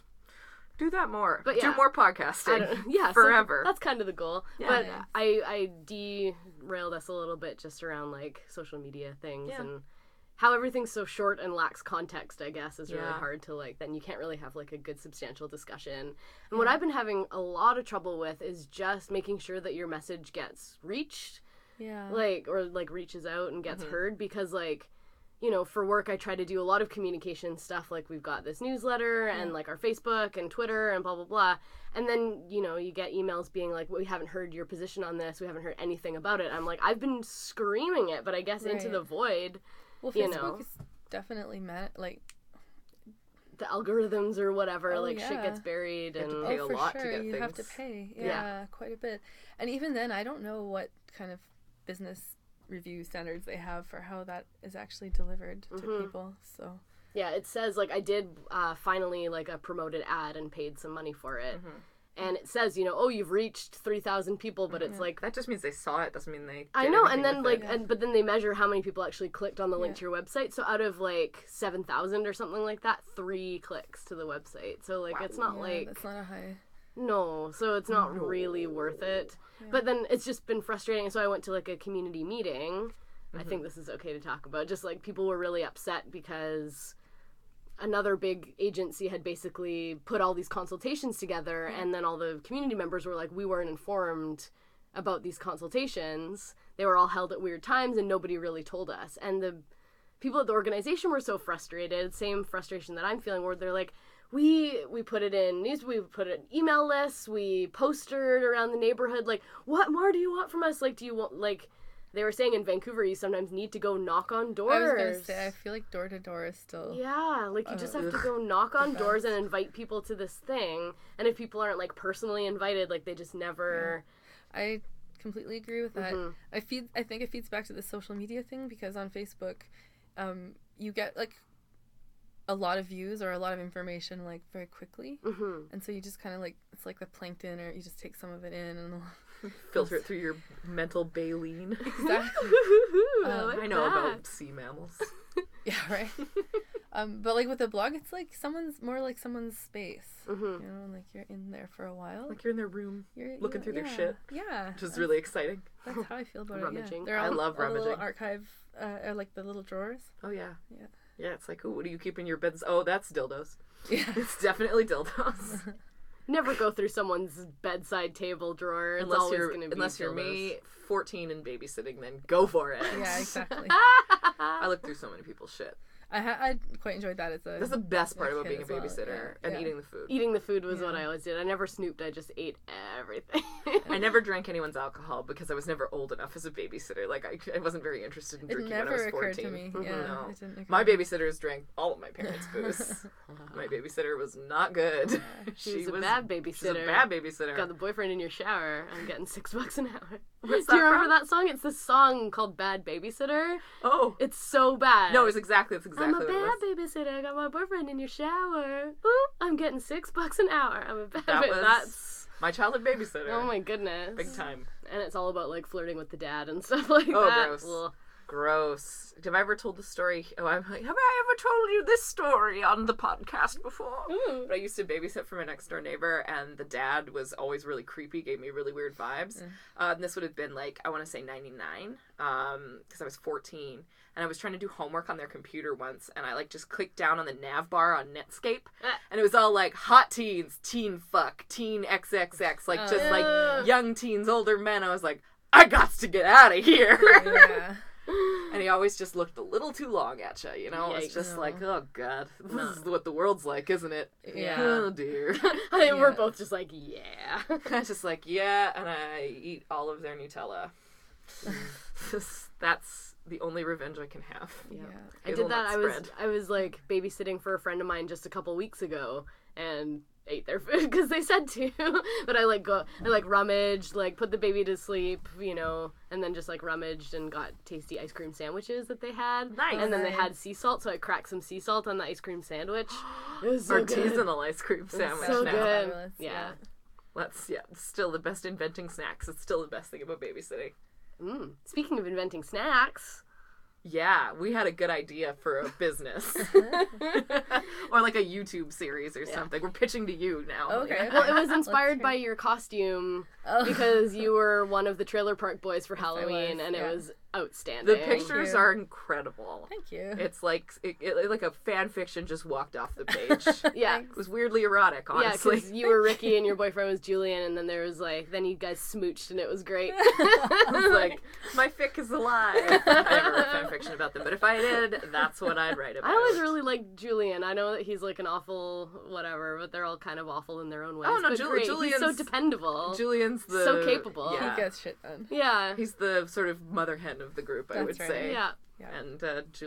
do that more. But yeah, do more podcasting. Yeah, forever. So that's kind of the goal. Yeah. But Nice. I derailed us a little bit just around like social media things Yeah. and how everything's so short and lacks context, I guess, is really Yeah. hard to like, then you can't really have like a good substantial discussion. And what I've been having a lot of trouble with is just making sure that your message gets reached, Yeah. or reaches out and gets heard, because like, you know, for work I try to do a lot of communication stuff, like we've got this newsletter and like our Facebook and Twitter and blah blah blah, and then, you know, you get emails being like, we haven't heard your position on this, we haven't heard anything about it. I'm like, I've been screaming it, but I guess into Right. the void. Well, you Facebook know. is definitely like. The algorithms or whatever, Oh, like shit yeah. gets buried You have to and pay Oh, a for lot to sure. get You have to things. pay. Yeah. Yeah, quite a bit. And even then, I don't know what kind of business review standards they have for how that is actually delivered to people. So yeah, it says like I did finally like a promoted ad and paid some money for it. And it says, you know, oh, you've reached 3,000 people, but it's like, That just means they saw it. Doesn't mean they. I did know, anything and then with like, it. but then they measure how many people actually clicked on the link Yeah. to your website. So out of like 7,000 or something like that, 3 clicks to the website. So like, it's not yeah, like that's not a high. no, so it's not really worth it. But then it's just been frustrating. So I went to like a community meeting. I think this is okay to talk about. Just like people were really upset because another big agency had basically put all these consultations together, and then all the community members were like, we weren't informed about these consultations. They were all held at weird times and nobody really told us. And the people at the organization were so frustrated, same frustration that I'm feeling, where they're like, we put it in news, we put it in email lists, we postered around the neighborhood, like, what more do you want from us? Like, do you want, like, they were saying in Vancouver, you sometimes need to go knock on doors. I was gonna say, I feel like door to door is still. Yeah, like you just have to go knock on doors and invite people to this thing. And if people aren't like personally invited, like they just never. I completely agree with that. I think it feeds back to the social media thing, because on Facebook, you get like a lot of views or a lot of information like very quickly, and so you just kind of like, it's like the plankton, or you just take some of it in and filter it through your mental baleen. exactly. I know about sea mammals. Yeah, right. But like with the blog, it's like someone's space. You know, like you're in there for a while. Like you're in their room, You're looking through their shit, Yeah, which is really exciting. that's how I feel about Rummaging. it. Yeah. They're I all, love all the little rummaging. archive, or like the little drawers. Oh yeah, Yeah. yeah. It's like, ooh, what do you keep in your beds? Oh, that's dildos. Yeah. It's definitely dildos. Never go through someone's bedside table drawer. It's unless always you're going to be unless you're dildos. me, 14 and babysitting, then go for it. Yeah, exactly. I look through so many people's shit. I quite enjoyed that as a. That's the best part a about kid being a as well, babysitter yeah. and Yeah. eating the food. Eating the food was what Yeah. I always did. I never snooped. I just ate everything. I never drank anyone's alcohol because I was never old enough as a babysitter. Like I wasn't very interested in It drinking never when I was occurred 14. to me. Yeah, No. it didn't occur My to me. babysitters drank all of my parents' booze. My babysitter was not good. She was a bad babysitter. She's a bad babysitter. Got the boyfriend in your shower. I'm getting $6 an hour. What's Do you that remember from? that song? It's this song called "Bad Babysitter." Oh. It's so bad. No, that's exactly I'm a what it bad was. babysitter. I got my boyfriend in your shower. Ooh, I'm getting $6 an hour. I'm a bad That babysitter. was That's my childhood babysitter. oh my goodness. Big time. And it's all about like flirting with the dad and stuff like Oh, that. gross. Ugh. Gross. Have I ever told the story? Oh, I'm like, have I ever told you this story on the podcast before? But I used to babysit for my next door neighbor, and the dad was always really creepy, gave me really weird vibes. And this would have been like, I want to say 99, because I was 14. And I was trying to do homework on their computer once, and I like just clicked down on the nav bar on Netscape, and it was all like hot teens, teen fuck, teen XXX, like just like young teens, older men. I was like, I got to get out of here. Yeah. And he always just looked a little too long at you, you know? It's Yikes. just like, oh god, this is what the world's like, isn't it? Yeah. Oh dear. I think we're Yeah. both just like, yeah. I was just like, yeah, and I eat all of their Nutella. That's the only revenge I can have. Yeah. I did that. Hazelnut spread. I was like babysitting for a friend of mine just a couple weeks ago and ate their food because they said to. But I rummaged, like put the baby to sleep, you know, and then just like rummaged and got tasty ice cream sandwiches that they had. Nice. And then they Nice. had sea salt, so I cracked some sea salt on the ice cream sandwich. It was so good. Artisanal ice cream sandwich so now. good. Fabulous, Yeah. That's, still the best inventing snacks. It's still the best thing about babysitting. Speaking of inventing snacks. Yeah, we had a good idea for a business. Or like a YouTube series or something. We're pitching to you now. Okay. Well, it was inspired by your costume because you were one of the Trailer Park Boys for Halloween, was, and yeah. it was outstanding. The pictures you. are incredible. Thank you. It's like like a fan fiction just walked off the page. Yeah. It was weirdly erotic, Yeah, honestly. because you were Ricky and your boyfriend was Julian, and then there was then you guys smooched, and it was great. I was like, my fic is alive. I never wrote fan fiction about them, but if I did, that's what I'd write about. I always really liked Julian. I know that he's like an awful whatever, but they're all kind of awful in their own ways. Oh, no, but great. Julian's He's so dependable. Julian's the... So capable. Yeah. He gets shit done. Yeah. He's the sort of mother hen of the group, I would That's right. say. Yeah. Yeah. And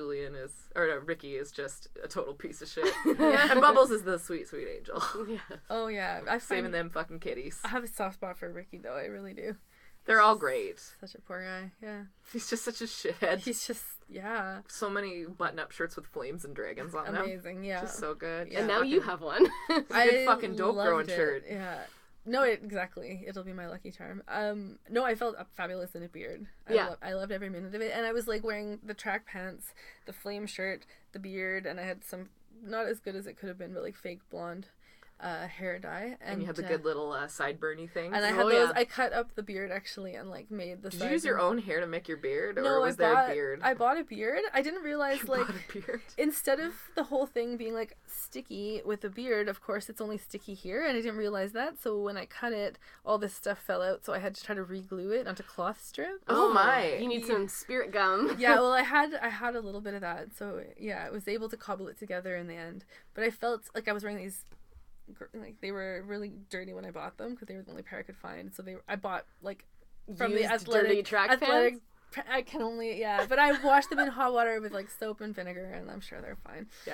Ricky is just a total piece of shit. And Bubbles is the sweet, sweet angel. Yeah. Oh yeah, I Saving find them fucking kitties. I have a soft spot for Ricky though. I really do. They're all great. Such a poor guy. Yeah. He's just such a shithead. He's just So many button-up shirts with flames and dragons on them. amazing. Yeah. Just so good. And now you have one. It's a good fucking dope loved growing it. shirt. Yeah. No, exactly. It'll be my lucky charm. No, I felt fabulous in a beard. I loved every minute of it, and I was like wearing the track pants, the flame shirt, the beard, and I had some not as good as it could have been, but like fake blonde hair dye, And you had the good little sideburny things. And I had Oh, those. yeah. I cut up the beard actually, and like made the. Did you use your own hair to make your beard, or No, was there a beard? I bought a beard. I didn't realize like bought a beard. instead of the whole thing being like sticky with the beard, of course it's only sticky here, and I didn't realize that. So when I cut it, all this stuff fell out, so I had to try to re-glue it onto cloth strip. Oh my! You need some spirit gum. Yeah, well, I had a little bit of that, so yeah, I was able to cobble it together in the end. But I felt like I was wearing these, like they were really dirty when I bought them because they were the only pair I could find. So I bought like from Used the athletic dirty track pants? I can only but I washed them in hot water with like soap and vinegar, and I'm sure they're fine. Yeah.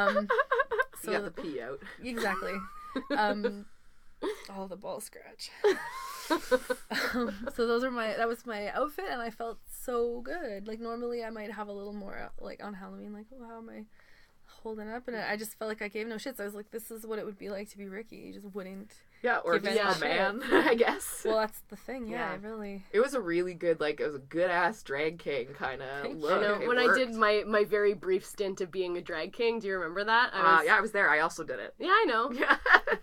So You got the pee out. exactly. All the ball scratch. So that was my outfit, and I felt so good. Like normally I might have a little more like on Halloween, like, oh, how am I holding up? And I just felt like I gave no shits. I was like, this is what it would be like to be Ricky. You just wouldn't. Yeah, or Give just it a a man, I guess. Well, that's the thing. Yeah, Yeah. I really. It was a really good, it was a good ass drag king kind of Thank you. look. I know. It When worked. I did my very brief stint of being a drag king, do you remember that? Yeah, I was there. I also did it. Yeah, I know. Yeah.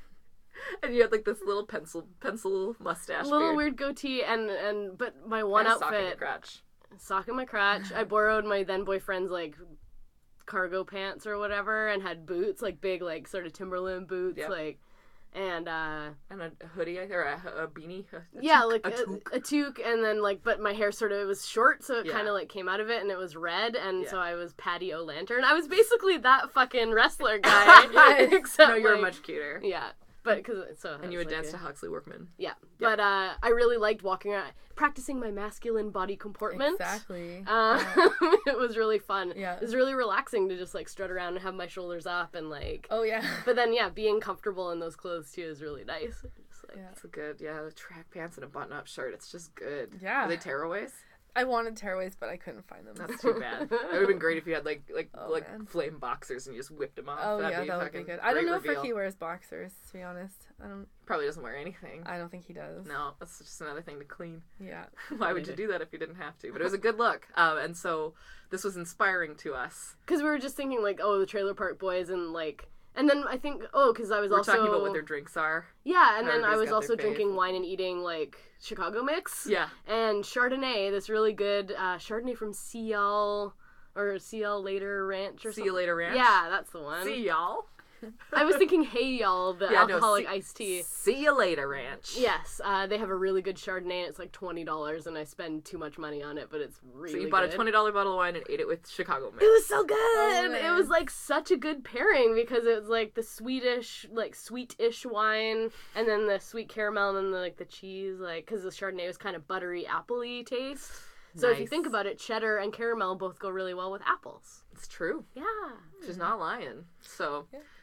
And you had like this little pencil mustache. Little beard. weird goatee but my one And a sock in your outfit, crotch. sock in my crotch. I borrowed my then boyfriend's like cargo pants or whatever, and had boots, like big like sort of Timberland boots, Yep. like and a hoodie or a beanie. yeah, toque, like a toque, and then like, but my hair sort of was short, so it Yeah. kind of like came out of it, and it was red, and Yeah. so I was Patty O'Lantern. I was basically that fucking wrestler guy, except No, you were like, much cuter. yeah. But because And you would dance to Huxley Workman. yeah. But I really liked walking around, practicing my masculine body comportment. Exactly. It was really fun. Yeah. It was really relaxing to just like strut around and have my shoulders up and like. Oh yeah. But then being comfortable in those clothes too is really nice. Just, like, Yeah. It's a good, the track pants and a button-up shirt. It's just good. Yeah. Are they tearaways? I wanted tearaways, but I couldn't find them. That's too bad. It would have been great if you had like Oh, man. flame boxers and you just whipped them off. Oh That'd yeah, be that would be fucking good. I don't great know if reveal. Ricky wears boxers. To be honest, Probably doesn't wear anything. I don't think he does. No, that's just another thing to clean. Yeah. Why would you do that if you didn't have to? But it was a good look. And so this was inspiring to us. Because we were just thinking like, oh, the Trailer Park Boys, and like, and then I think, because I was We're also talking about what their drinks are. yeah, and then I Everybody's was got also their fave. drinking wine and eating like Chicago mix. Yeah. And Chardonnay, this really good Chardonnay from CL or CL Later Ranch or See something. you later, Ranch. Yeah, that's the one. See y'all. I was thinking Hey Y'all, the alcoholic see- iced tea. See you later, Ranch. Yes, they have a really good Chardonnay, and it's like $20, and I spend too much money on it, but it's really So you bought good. a $20 bottle of wine and ate it with Chicago mix. It was so good. nice. It was like such a good pairing because it was like the Swedish, like sweetish wine, and then the sweet caramel, and then the cheese, like because the Chardonnay was kind of buttery, appley taste. So if you Nice. think about it, cheddar and caramel both go really well with apples. It's true. Yeah. She's not lying. So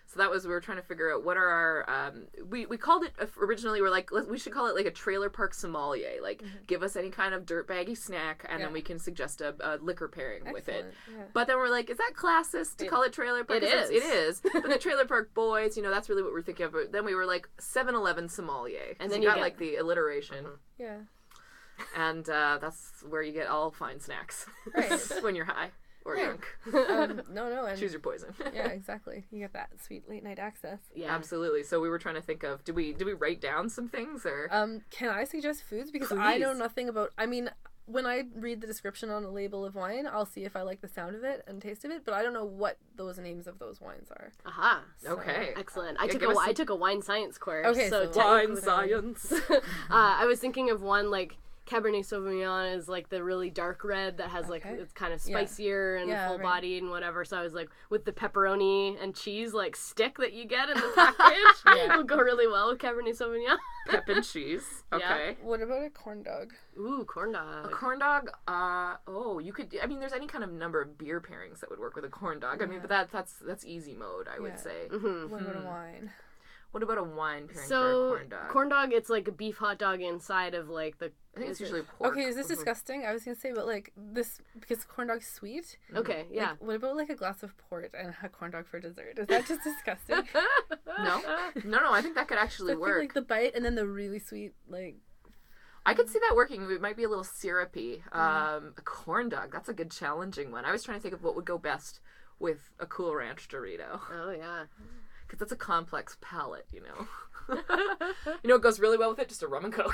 So that was, we were trying to figure out what are our, we called it, originally we're like, we should call it like a trailer park sommelier. Like, give us any kind of dirtbaggy snack, and then we can suggest a liquor pairing with it. Yeah. But then we're like, is that classist to call it trailer park? It is. It is. But the trailer park boys, you know, that's really what we're thinking of. But then we were like, 7-Eleven sommelier. And So then you you got get- like the alliteration. Yeah. And that's where you get all fine snacks. Right. When you're high or Yeah. drunk. No, and Choose your poison. yeah, exactly. You get that sweet late night access. Yeah. Absolutely. So we were trying to think of, did we write down some things or? Can I suggest foods? Because I know Please. nothing about. I mean, when I read the description on a label of wine, I'll see if I like the sound of it and taste of it, but I don't know what those names of those wines are. Aha. Okay. Excellent. I Yeah, took give us I some- took a wine science course. Okay, so so Wine technically- science. I was thinking of one like Cabernet Sauvignon is like the really dark red that has like Okay. it's kind of Yeah. spicier and Yeah, full right. bodied and whatever. So I was like with the pepperoni and cheese like stick that you get in the package will go really well with Cabernet Sauvignon. Pep and cheese. Yeah. Okay. What about a corn dog? Ooh, corn A dog. corn dog, you could, I mean, there's any kind of number of beer pairings that would work with a corn dog. I mean, Yeah. but that's easy mode, I would Yeah. say. Mm-hmm. What about a wine? What about a wine pairing for So a corn dog? it's like a beef hot dog inside of like the. I think it's is it- usually pork. Okay, is this disgusting? I was gonna say, but like this because corn dog's sweet. Okay, yeah. Like, what about like a glass of port and a corn dog for dessert? Is that just disgusting? No, no, I think that could actually I think, work. like the bite and then the really sweet like. I could see that working. It might be a little syrupy. A corn dog, that's a good challenging one. I was trying to think of what would go best with a Cool Ranch Dorito. Oh yeah. Because that's a complex palate, you know. You know what goes really well with it? Just a rum and Coke.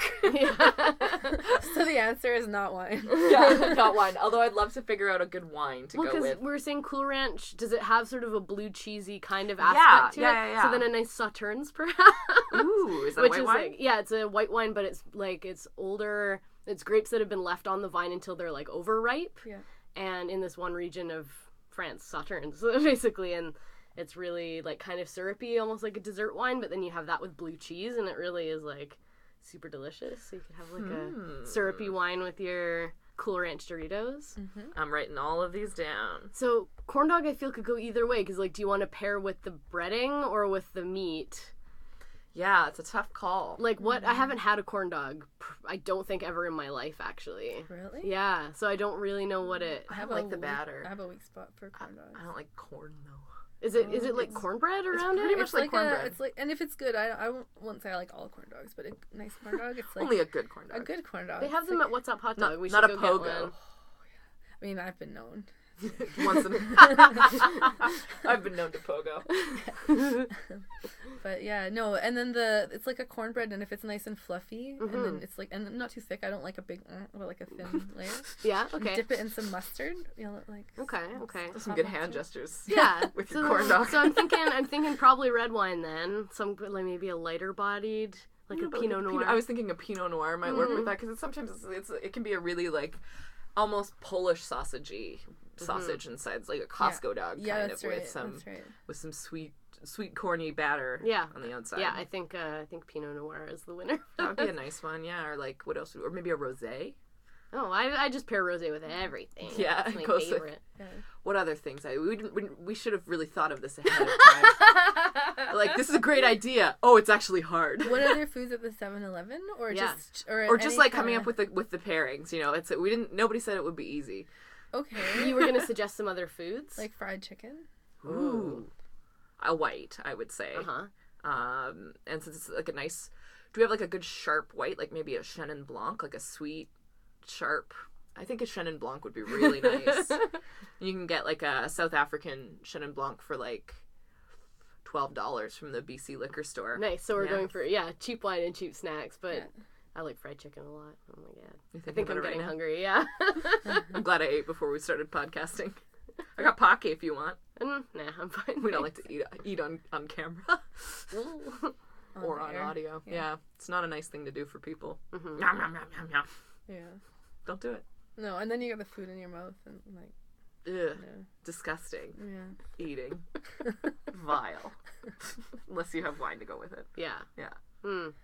So the answer is not wine. Yeah, not wine. Although I'd love to figure out a good wine to Well, go because with. we were saying Cool Ranch, does it have sort of a blue cheesy kind of Yeah, aspect to yeah, it? yeah, So yeah. then a nice Sauternes, perhaps. Ooh, is that Which white is wine? like, yeah, it's a white wine, but it's like it's older. It's grapes that have been left on the vine until they're like overripe. Yeah. And in this one region of France, Sauternes, basically, and it's really like kind of syrupy, almost like a dessert wine. But then you have that with blue cheese, and it really is like super delicious. So you could have like a syrupy wine with your Cool Ranch Doritos. I'm writing all of these down. So corn dog, I feel, could go either way because, like, do you want to pair with the breading or with the meat? Yeah, it's a tough call. Like, what? I haven't had a corn dog. I don't think ever in my life, actually. Really? Yeah, so I don't really know what it I don't like the weak- batter. I have a weak spot for corn dogs. I don't like corn though. is. It is it like cornbread around pretty it? much It's like cornbread. it's like, and if it's good, I won't say I like all corn dogs, but a nice corn dog, it's like Only a good corn a dog. good corn dog. They have It's them like, at What's Up Hot Not- Dog. We not should a go pogo. get one. I mean, I've been known. Once in... I've been known to pogo. But yeah, no, and then it's like a cornbread, and if it's nice and fluffy, and then it's like, and not too thick. I don't like a big, but like a thin layer. Yeah. You Okay. dip it in some mustard. You know, like Okay. Some good hand gestures. Yeah. With your corn dog. So I'm thinking probably red wine then. Some like maybe a lighter bodied, like a Pinot Noir. I was thinking a Pinot Noir might work with that because sometimes it can be a really like almost Polish sausagey sausage inside. It's like a Costco dog yeah, kind that's of right. with some That's right. with some sweet corny batter Yeah. on the outside. Yeah, I think Pinot Noir is the winner. that would be a nice one. Yeah, or like what else? Or maybe a rosé. Oh, I just pair rosé with everything. Yeah, It's my it goes with- favorite. Yeah. What other things? We should have really thought of this ahead of time. Like this is a great idea. Oh, it's actually hard. What other foods at the 7-Eleven, or Yeah. just Or just any like coming kinda- up with the pairings. You know, nobody said it would be easy. okay, You were gonna suggest some other foods? like fried chicken. Ooh. A white, I would say. Uh-huh. And since it's like a nice, do we have like a good sharp white, like maybe a Chenin Blanc, like a sweet, sharp? I think a Chenin Blanc would be really nice. You can get like a South African Chenin Blanc for like $12 from the BC liquor store. Nice. So we're Yeah. going for cheap wine and cheap snacks, but Yeah. I like fried chicken a lot. Oh my god. You I think about I'm it right getting now? hungry. Yeah. I'm glad I ate before we started podcasting. I got pocky if you want. Nah, I'm fine. We don't like to eat on camera or on air. audio. Yeah, it's not a nice thing to do for people. Mhm. Yum, yum, yum, yum, yum. Yeah. Don't do it. No, and then you got the food in your mouth and like Ugh, yeah. disgusting. Yeah. Eating. Vile. Unless you have wine to go with it. Yeah. Yeah. Hmm.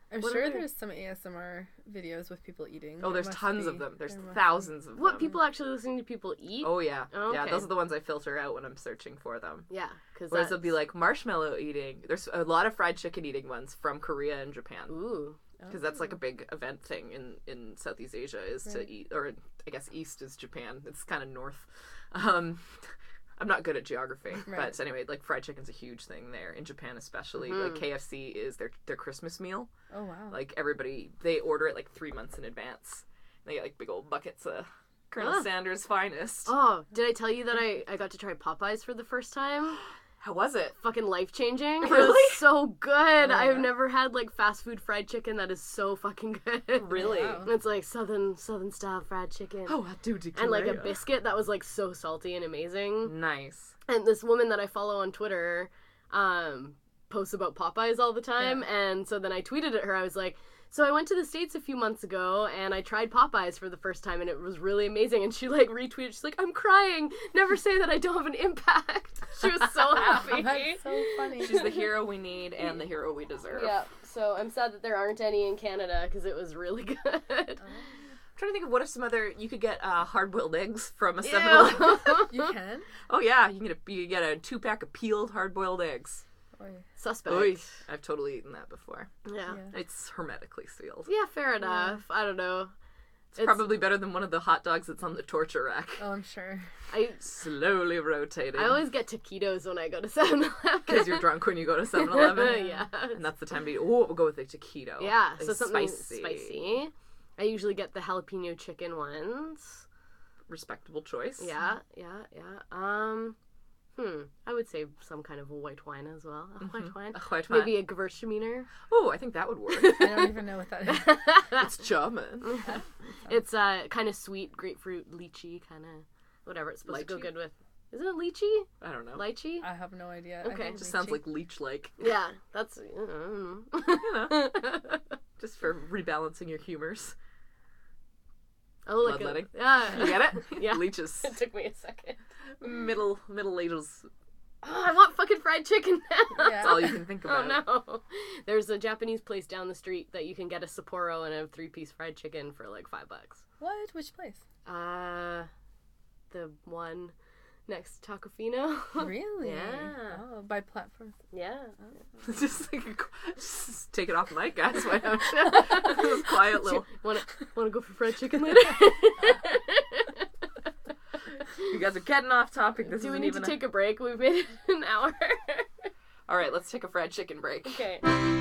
I'm What sure are- there's some ASMR videos with people eating. Oh, There there's must tons be. of them. There's There must be. thousands of What, them. people actually listening to people eat? Oh, yeah. Oh, Yeah, okay. those are the ones I filter out when I'm searching for them. Yeah, because Whereas it'll be like marshmallow eating. There's a lot of fried chicken eating ones from Korea and Japan. Ooh. Because that's like a big event thing in Southeast Asia is to Right. eat, or I guess East is Japan. It's kind of north. I'm not good at geography, Right. but anyway, like fried chicken's a huge thing there in Japan, especially. Like KFC is their Christmas meal. Oh wow. Like everybody, they order it like 3 months in advance. They get like big old buckets of Colonel Ah. Sanders' finest. Oh, did I tell you that I got to try Popeyes for the first time? How was it? Fucking life-changing. It Really? was so good. yeah? I've never had, like, fast food fried chicken that is so fucking good. Really? Wow. It's like southern style fried chicken. Oh, I do declare. And like a biscuit that was like so salty and amazing. Nice. And this woman that I follow on Twitter posts about Popeyes all the time. And so then I tweeted at her, I was like, so I went to the States a few months ago and I tried Popeyes for the first time and it was really amazing. And she like retweeted, she's like, I'm crying. Never say that I don't have an impact. She was so happy. That's so funny. She's the hero we need and the hero we deserve. Yeah, so I'm sad that there aren't any in Canada because it was really good. I'm trying to think of what are some other. You could get hard-boiled eggs from a 7-Eleven. You can? Oh yeah, you can get a 2-pack of peeled hard-boiled eggs. Oy. Suspect. Oy. I've totally eaten that before. Yeah. Yeah. It's hermetically sealed. Yeah, fair enough. I don't know. It's probably better than one of the hot dogs that's on the torture rack. Oh, I'm sure. Slowly rotating. I always get taquitos when I go to 7-Eleven. Because you're drunk when you go to 7-Eleven. Yeah. And that's the time to eat. Oh, we'll go with a taquito. Yeah, Like so something spicy. I usually get the jalapeno chicken ones. Respectable choice. Yeah. I would say some kind of a white wine as well. A white wine. A white wine. Maybe a Gewürztraminer. Oh, I think that would work. I don't even know what that is. It's German. It's kind of sweet, grapefruit, lychee, kind of whatever it's supposed to Lychee? go good with. Isn't it lychee? I don't know. Lychee? I have no idea. Okay. I think Just sounds lychee. like leech-like. Yeah, that's. I don't know. You know, just for rebalancing your humors. Oh, look Bloodletting. Yeah. You get it? Yeah. Leeches. It took me a second. Middle ages. Oh, I want fucking fried chicken now. Yeah. That's all you can think Oh about. no. There's a Japanese place down the street that you can get a Sapporo and a 3-piece fried chicken for like $5. What? Which place? The one next to Tacofino. Really? Yeah. Oh, by platform. Yeah. just take it off mic, guys. Why don't you? This quiet little. Want to go for fried chicken later? You guys are getting off topic. This Do we isn't need to even. take a break? We've made it an hour. All right, let's take a fried chicken break. Okay.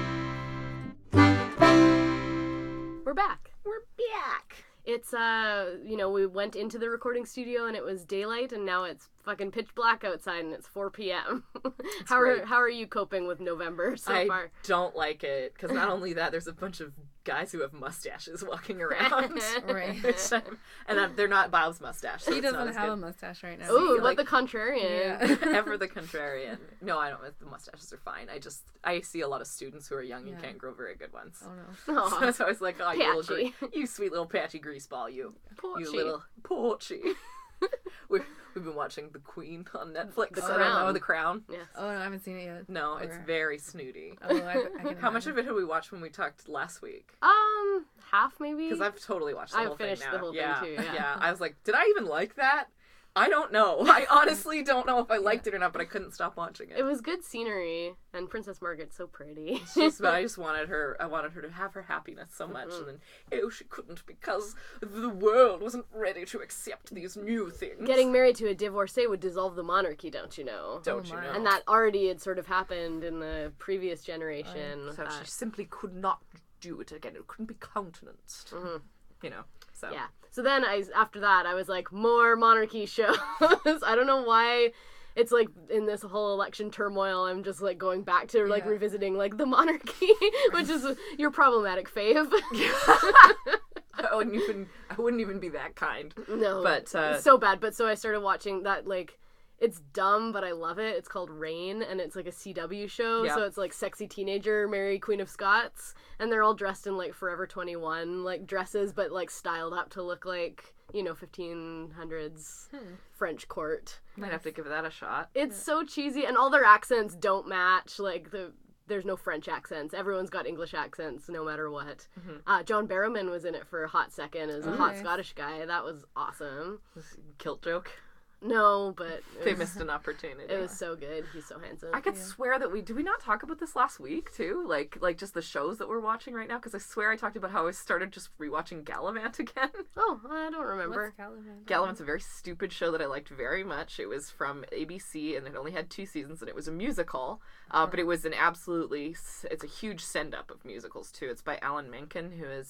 We're back. We're back. It's we went into the recording studio and it was daylight and now it's fucking pitch black outside and it's 4 p.m. How great. are you coping with November so I far? don't like it because not only that, there's a bunch of guys who have mustaches walking around. Right. And they're not Bob's mustache. So He it's not doesn't as have a good. mustache right now. Ooh, like- what the contrarian. Yeah. Ever the contrarian. No, I don't. The mustaches are fine. I see a lot of students who are young and Yeah. can't grow very good ones. Oh no. Aw, So I was like, oh, you little Patchy. you sweet little patchy grease ball, you Porchy. little porchy. We've been watching The Queen on Netflix. The I don't know, Crown. The Crown. Yes. Oh no, I haven't seen it yet. No, it's Or- very snooty. Oh, I can How much of it had we watched when we talked last week? Half maybe. Because I've totally watched the I've whole thing finished now. the whole thing yeah, too, yeah. I was like, did I even like that? I don't know. I honestly don't know if I liked it or not, but I couldn't stop watching It was good scenery, and Princess Margaret's so pretty. But I just wanted her. I wanted her to have her happiness so much, and then she couldn't because the world wasn't ready to accept these new things. Getting married to a divorcee would dissolve the monarchy, don't you know? Don't Oh you my. know? And that already had sort of happened in the previous generation. So she simply could not do it again. It couldn't be countenanced. You know. So Yeah. So then after that, I was like, more monarchy shows. I don't know why. It's like in this whole election turmoil, I'm just like going back to like Yeah. revisiting like the monarchy, which is your problematic fave. I wouldn't even be that kind. No, But, it's so bad. But so I started watching that, like, it's dumb, but I love it. It's called Reign, and it's like a CW show. Yeah. So it's like sexy teenager, Mary Queen of Scots, and they're all dressed in like Forever 21 like dresses, but like styled up to look like 1500s French court. Might have to give that a shot. It's so cheesy, and all their accents don't match. Like there's no French accents. Everyone's got English accents no matter what. John Barrowman was in it for a hot second as a hot nice. Scottish guy. That was awesome. Kilt joke. No, but They missed an opportunity. it was so good. He's so handsome. I could swear that did we not talk about this last week too? Like just the shows that we're watching right now? Because I swear I talked about how I started just rewatching Gallivant again. Oh, I don't remember. What's Gallivant? Gallivant's a very stupid show that I liked very much. It was from ABC and it only had 2 seasons and it was a musical. But it was it's a huge send-up of musicals too. It's by Alan Menken, who is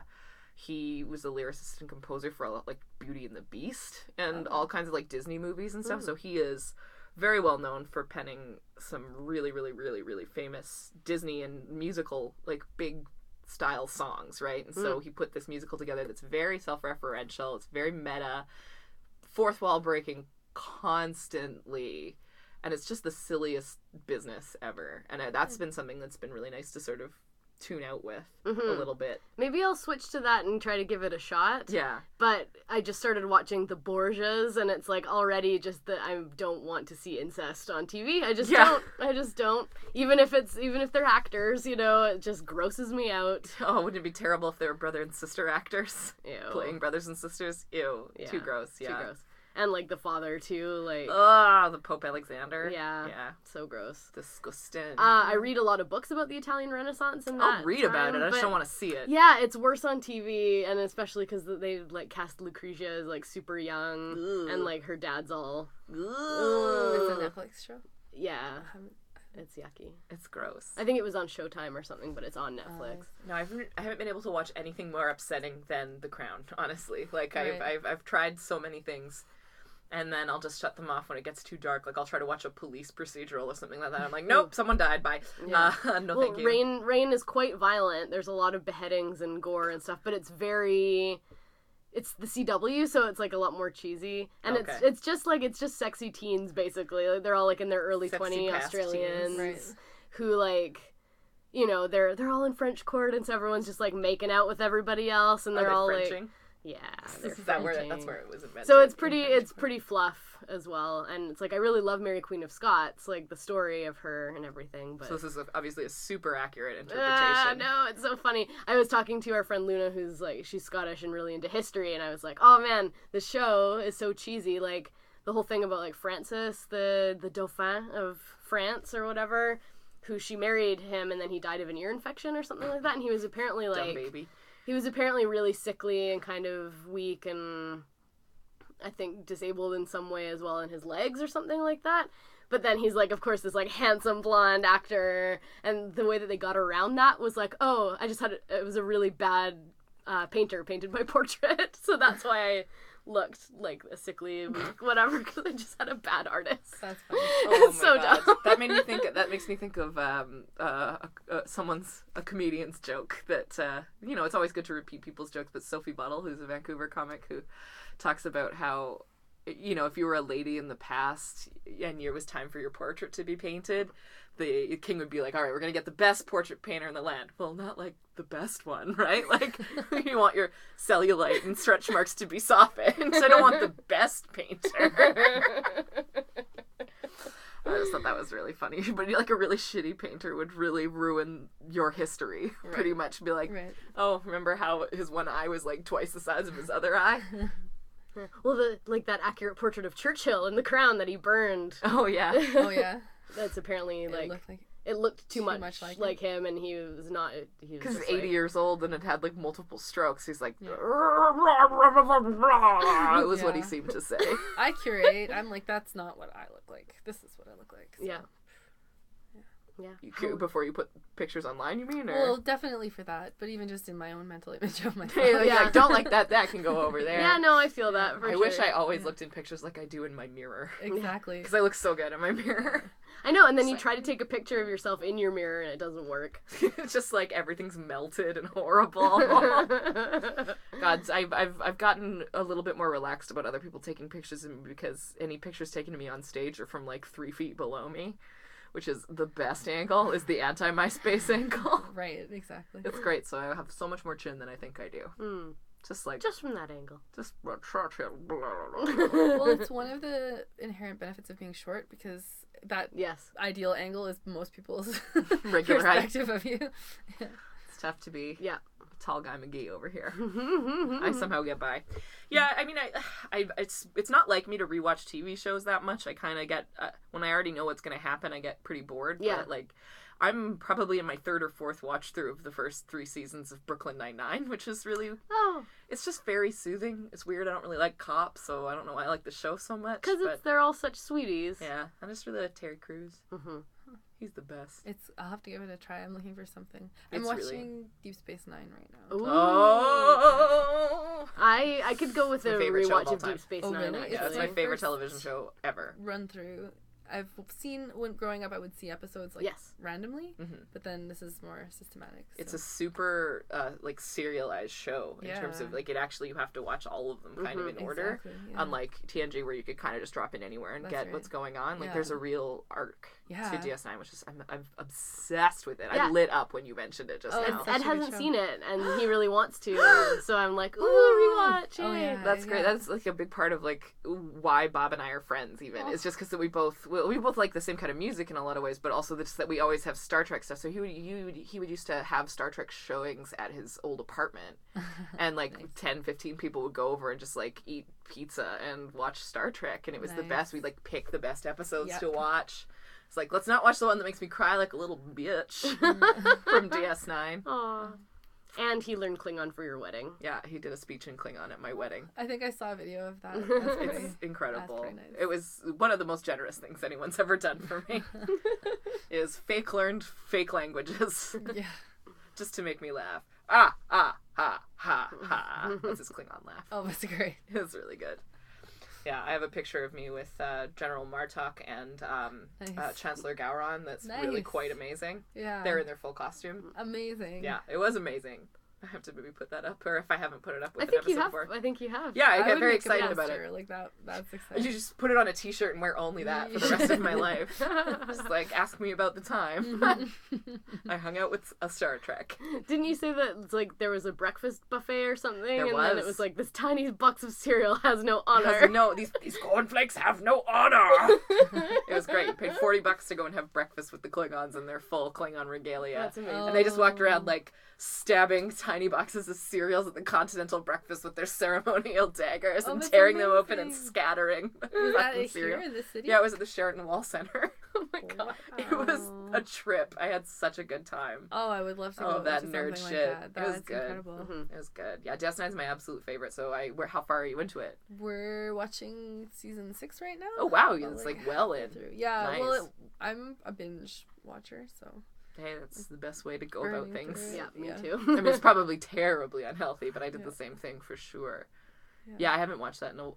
he was a lyricist and composer for like Beauty and the Beast and all kinds of like Disney movies and stuff. So he is very well known for penning some really, really, really, really famous Disney and musical like big style songs, right? And so he put this musical together that's very self-referential. It's very meta, fourth wall breaking constantly, and it's just the silliest business ever. And that's been something that's been really nice to sort of tune out with a little bit. Maybe I'll switch to that and try to give it a shot. Yeah. But I just started watching The Borgias, and it's like already just that I don't want to see incest on TV. I just don't. I just don't. Even if they're actors, you know, it just grosses me out. Oh, wouldn't it be terrible if they were brother and sister actors? Ew. Playing brothers and sisters? Ew. Yeah. Too gross, yeah. Too gross. And like the father too, like The Pope Alexander. yeah, Yeah. so gross. Disgusting. I read a lot of books about the Italian Renaissance and that. I'll read about it. I just but- don't want to see it. Yeah, it's worse on TV, and especially because they like cast Lucrezia as like super young, Ugh. and like her dad's all It's a Ugh. Netflix show. yeah, it's yucky. It's gross. I think it was on Showtime or something, but it's on Netflix. No, I haven't been able to watch anything more upsetting than The Crown, honestly. Like, Right. I've tried so many things, and then I'll just shut them off when it gets too dark. Like, I'll try to watch a police procedural or something like that. I'm like, nope, someone died, bye. Yeah. No, Well, thank you. Rain is quite violent. There's a lot of beheadings and gore and stuff, but it's the CW, so it's like a lot more cheesy, and Okay. it's just sexy teens basically. Like, they're all like in their early Sexy 20s past Australians teens. Right. who like, you know, they're all in French court, and so everyone's just like making out with everybody else, and Are they're they all Frenching? like, yeah, they're Is that where Frenching. that's where it was invented? So it's in pretty French? fluff as well, and it's like I really love Mary Queen of Scots, like the story of her and everything. But So this is obviously a super accurate interpretation. no, it's so funny. I was talking to our friend Luna, who's like, she's Scottish and really into history, and I was like, oh man, the show is so cheesy. Like the whole thing about like Francis, the Dauphin of France or whatever, who she married him, and then he died of an ear infection or something like that, and he was apparently Dumb like. baby. He was apparently really sickly and kind of weak and I think disabled in some way as well in his legs or something like that. But then he's like, of course, this like handsome blonde actor, and the way that they got around that was like, oh, it was a really bad painter painted my portrait, so that's why I looked like a sickly whatever, because I just had a bad artist. That's funny. Oh It's my so God. dumb. That makes me think of a comedian's joke that you know, it's always good to repeat people's jokes, but Sophie Buttle, who's a Vancouver comic, who talks about how, you know, if you were a lady in the past and it was time for your portrait to be painted, the king would be like, all right, we're going to get the best portrait painter in the land. Well, not like the best one, right? Like, you want your cellulite and stretch marks to be softened. I don't want the best painter. I just thought that was really funny. But like a really shitty painter would really ruin your history, pretty much. Be like, Right. oh, remember how his one eye was like twice the size of his other eye? Well, that accurate portrait of Churchill in The Crown that he burned. Oh, yeah. Oh yeah. That's apparently It like looked like it looked too Too much much like him, and he was not. He was Because he's just 80 like, years old and had like multiple strokes. He's like, Yeah. it was what he Yeah. seemed to say. I curate. I'm like, that's not what I look like. This is what I look like. So. Yeah. Before you put pictures online, you mean? Or? Well, definitely for that, but even just in my own mental image of myself. Hey, like, Yeah. I don't like that. That can go over there. Yeah, no, I feel that. For I sure. wish I always looked in pictures like I do in my mirror. Exactly. Because I look so good in my mirror. I know, and then you try to take a picture of yourself in your mirror, and it doesn't work. It's just like everything's melted and horrible. God, I've gotten a little bit more relaxed about other people taking pictures of me, because any pictures taken of me on stage are from like 3 feet below me, which is the best angle, is the anti-MySpace angle. Right, exactly. It's great, so I have so much more chin than I think I do. Just like, Just from that angle. just Well, it's one of the inherent benefits of being short because that Yes. ideal angle is most people's Regular height. perspective of you. It's tough to be Yeah. tall guy McGee over here. I somehow get by. Yeah, I mean, it's not like me to rewatch TV shows that much. I kind of get when I already know what's going to happen, I get pretty bored. Yeah. But, like, I'm probably in my third or fourth watch through of the first 3 seasons of Brooklyn Nine-Nine, which is really, Oh, it's just very soothing. It's weird. I don't really like cops, so I don't know why I like the show so much. because But they're all such sweeties. yeah, I just really like Terry Crews. Mm-hmm. He's the best. I'll have to give it a try. I'm looking for something. I'm It's watching really- Deep Space Nine right now. Ooh. Oh! I could go with It's a my favorite show of rewatch all of time. Deep Space Oh, Nine. really? Yeah, that's Actually. my favorite First- television show ever. Run through. I've seen when growing up, I would see episodes like Yes. randomly, Mhm. but then this is more systematic. It's so. a super like serialized show in terms of Yeah. like it actually you have to watch all of them kind of in order. Exactly, yeah. Unlike TNG where you could kind of just drop in anywhere and That's get right. what's going on. Like Yeah. there's a real arc Yeah. to DS9, which is I'm obsessed with it. Yeah. I lit up when you mentioned it just Oh, now. it's Ed such a good hasn't show. seen it, and he really wants to. So I'm like, ooh, rewatch. Oh, yay. yeah. That's great. Yeah. That's like a big part of like why Bob and I are friends. Even Oh. it's just because we both like the same kind of music in a lot of ways, but also just that we always have Star Trek stuff. So he would used to have Star Trek showings at his old apartment, and like 10-15 people would go over and just like eat pizza and watch Star Trek, and it was the Nice. best. We'd like pick the best episodes Yep. to watch. It's like, let's not watch the one that makes me cry like a little bitch from DS9. Aw. And he learned Klingon for your wedding. Yeah, he did a speech in Klingon at my wedding. I think I saw a video of that. That's pretty, It's incredible. That's very nice. It was one of the most generous things anyone's ever done for me. Is fake learned fake languages yeah. just to make me laugh. Ah, ha, ha. That's his Klingon laugh. Oh, that's great. It was really good. Yeah, I have a picture of me with General Martok and Nice. Chancellor Gowron. That's really Nice. quite amazing. Yeah. They're in their full costume. Amazing. Yeah, it was amazing. I have to maybe put that up, or if I haven't put it up with I think an you episode have. before. I think you have. Yeah, I get would very make a excited about it. poster, like that. That's exciting. You just put it on a T-shirt and wear only that for the rest of my life. Just like ask me about the time I hung out with a Star Trek. Didn't you say that it's like there was a breakfast buffet or something, There and then it was. was like this tiny box of cereal has no honor. Because, no, these cornflakes have no honor. It was great. You paid $40 to go and have breakfast with the Klingons in their full Klingon regalia. That's amazing. And they just walked around like stabbing tiny boxes of cereals at the continental breakfast with their ceremonial daggers Oh, and that's tearing them open and amazing. scattering the Was that fucking here cereal. in the city? Yeah, it was at the Sheraton Wall Center. Oh my god. It was a trip. I had such a good time. Oh, I would love to go Oh, that to nerd something shit. Like that. It was That's good. incredible. Mhm. It was good. Yeah, DS9 is my absolute favorite. So how far are you into it? We're watching season 6 right now. Oh wow, Well, it's like well in. through. Yeah, Nice. well, I'm a binge watcher, so Hey, that's the best way to go about Burning things. through Yeah, me Yeah. too. I mean, it's probably terribly unhealthy, but I did Yeah. the same thing for sure. Yeah. Yeah, I haven't watched that in a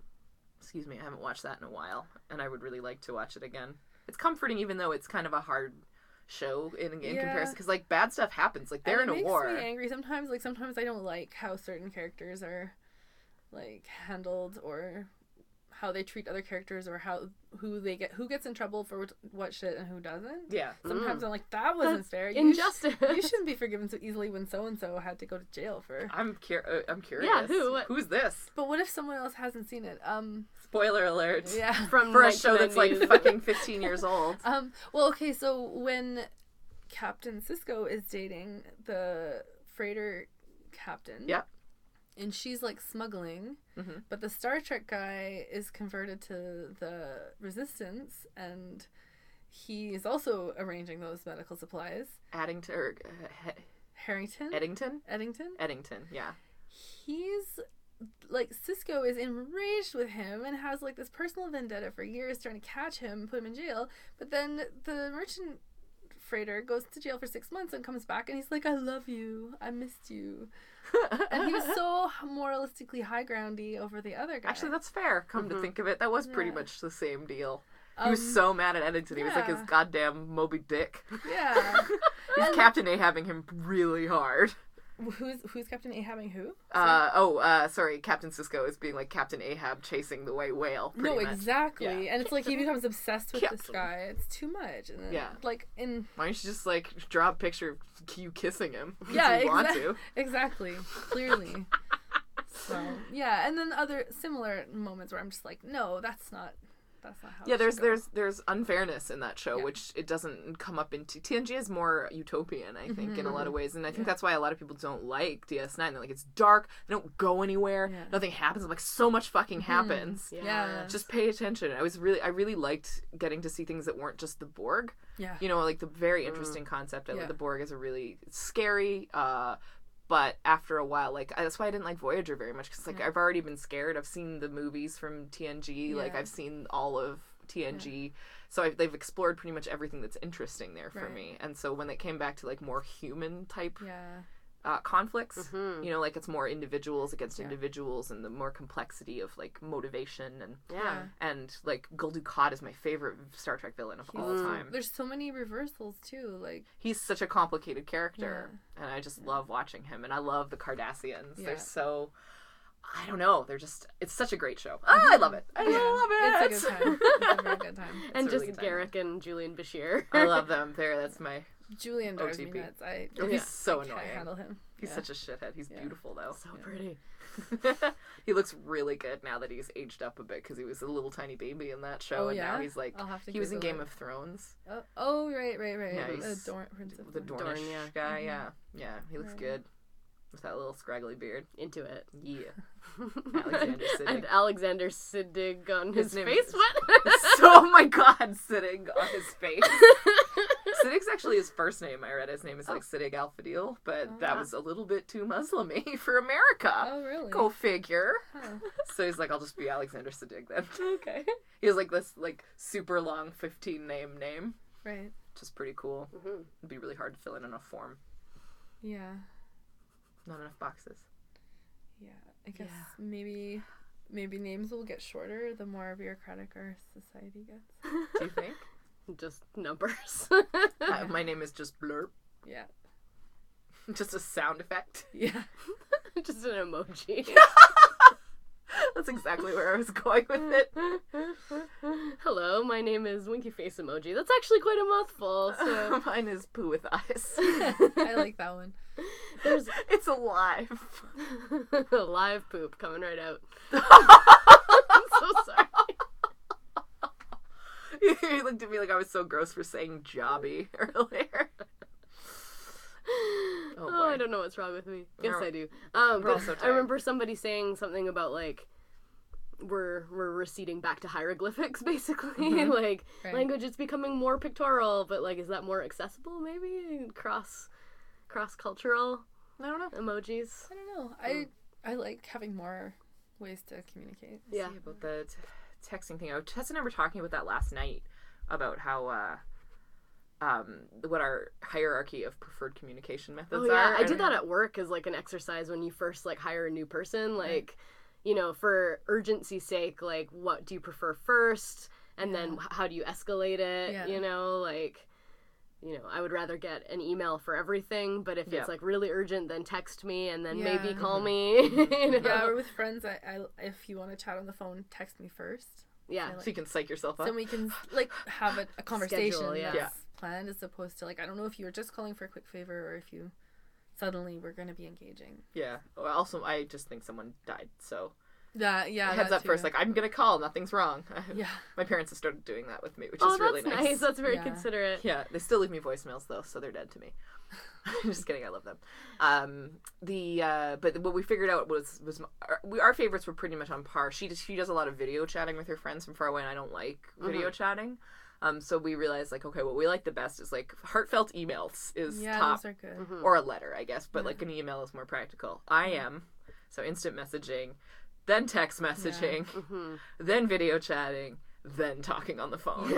I haven't watched that in a while, and I would really like to watch it again. It's comforting, even though it's kind of a hard show in Yeah. comparison, because like bad stuff happens. Like they're And in it a makes war. me angry sometimes. Like sometimes I don't like how certain characters are like handled, or how they treat other characters, or who gets in trouble for what shit and who doesn't. Yeah. Sometimes I'm like, that wasn't That's fair. Injustice. You shouldn't be forgiven so easily when so and so had to go to jail for. I'm curious. Yeah, who? What? Who's this? But what if someone else hasn't seen it? Spoiler alert. Yeah. From For a show that's like 1990s. fucking 15 years old. Well, okay, so when Captain Sisko is dating the freighter captain, Yep. and she's like smuggling, Mhm. but the Star Trek guy is converted to the Resistance, and he is also arranging those medical supplies. Addington or Harrington, Eddington? Eddington. Eddington, yeah. He's like, Sisko is enraged with him and has like this personal vendetta for years, trying to catch him, put him in jail. But then the merchant freighter goes to jail for 6 months and comes back, and he's like, I love you, I missed you. And he was so moralistically high groundy over the other guy. Actually, that's fair. Come to think of it, that was pretty Yeah. much the same deal. He was so mad at Eddington. He was like his yeah. goddamn Moby Dick. Yeah. He's Captain Ahabing him really hard. Who's Captain Ahabing who? Sorry, Captain Sisko is being like Captain Ahab chasing the white whale. No, pretty much. exactly. Yeah. And it's like he becomes obsessed with this Captain. guy. It's too much. And then, Yeah. like in Why don't you just like draw a picture of you kissing him? yeah, if you want exactly. to. Exactly. Clearly. Yeah, and then other similar moments where I'm just like, no, that's not how. Yeah, it should go. there's unfairness in that show, Yeah. which it doesn't come up into. TNG is more utopian, I think, in a lot of ways, and I think that's why a lot of people don't like DS9. They're like, it's dark, they don't go anywhere, Yeah. nothing happens. I'm like, so much fucking happens. Yeah. Just pay attention. I really liked getting to see things that weren't just the Borg. Yeah. You know, like the very interesting concept. I Yeah. like the Borg is a really scary. But after a while, like that's why I didn't like Voyager very much, because like I've already been scared. I've seen the movies from TNG, like Yeah. I've seen all of TNG, so they've explored pretty much everything that's interesting there for Right. me. And so when they came back to like more human type Yeah. conflicts, you know, like it's more individuals against individuals, and the more complexity of like motivation and Yeah. and like Gul Dukat is my favorite Star Trek villain of all time. There's so many reversals too. Like, He's such a complicated character, and I just love watching him. And I love the Cardassians. Yeah. They're so, I don't know, they're just, it's such a great show. I love it. I love it. it's a good time. It's a very good time. And a just really good time. Garrick and Julian Bashir. I love them. That's my, Julian drives me OTP. nuts. he's so I can't annoying. handle him. He's Yeah. such a shithead. He's beautiful though. So pretty. He looks really good now that he's aged up a bit, because he was a little tiny baby in that show, Oh, and yeah? now he's like, I'll have to he was in Google Game it. of Thrones. Oh, right. Yeah, The he's Prince of The Dorne. Dornish yeah. guy, yeah, he looks Right. good with that little scraggly beard. Into it. Yeah. Alexander Siddig. And Alexander Siddig on his name face. is- What? So, oh my god, Siddig on his face. Siddig's actually his first name. I read his name is like Siddig Al-Fadil, but that was a little bit too Muslim-y for America. Oh, really? Go figure. Huh. So he's like, I'll just be Alexander Siddig then. Okay. He has like this like super long 15 name, Right. which is pretty cool. It'd be really hard to fill in enough form. Yeah. Not enough boxes. Yeah. I guess maybe names will get shorter the more bureaucratic our society gets. Do you think? Just numbers. My name is just Blurp. Yeah. Just a sound effect. Yeah. Just an emoji. That's exactly where I was going with it. Hello, my name is Winky Face Emoji. That's actually quite a mouthful. So Mine is poo with eyes. I like that one. there's It's alive. live poop coming right out. I'm so sorry. You looked at me like I was so gross for saying jobby earlier. Oh, I don't know what's wrong with me. Yes, We're- I do. all But so I tired. remember somebody saying something about like we're receding back to hieroglyphics, basically. Like Right. language is becoming more pictorial, but like is that more accessible? Maybe cross cultural I don't know. emojis. I don't know. I like having more ways to communicate. Yeah. See about the texting thing. Tess and I were talking about that last night, about how what our hierarchy of preferred communication methods Oh yeah, are. I did that at work as like an exercise when you first like hire a new person, like you know, for urgency's sake, like what do you prefer first, and then how do you escalate it? Yeah. You know, like you know, I would rather get an email for everything, but if Yeah. it's like really urgent, then text me and then Yeah. maybe call me. You know? Yeah, or with friends, I if you want to chat on the phone, text me first. Yeah. So you can psych yourself up. Then we can like have a conversation Schedule, yeah. that's planned, as opposed to like, I don't know if you were just calling for a quick favor or if you suddenly were going to be engaging. Yeah. Well, also, I just think someone died, so That heads that up first. too. Like, I'm gonna call. Nothing's wrong. Yeah. My parents have started doing that with me, which Oh, is really that's nice. nice. That's very Yeah. considerate. Yeah, they still leave me voicemails though, so they're dead to me. Just kidding, I love them. But what we figured out was our favorites were pretty much on par. She does a lot of video chatting with her friends from far away, and I don't like video chatting. So we realized like, okay, what we like the best is like heartfelt emails is Yeah, top, those are good. or a letter, I guess. But like an email is more practical. So instant messaging, then text messaging, then video chatting, then talking on the phone.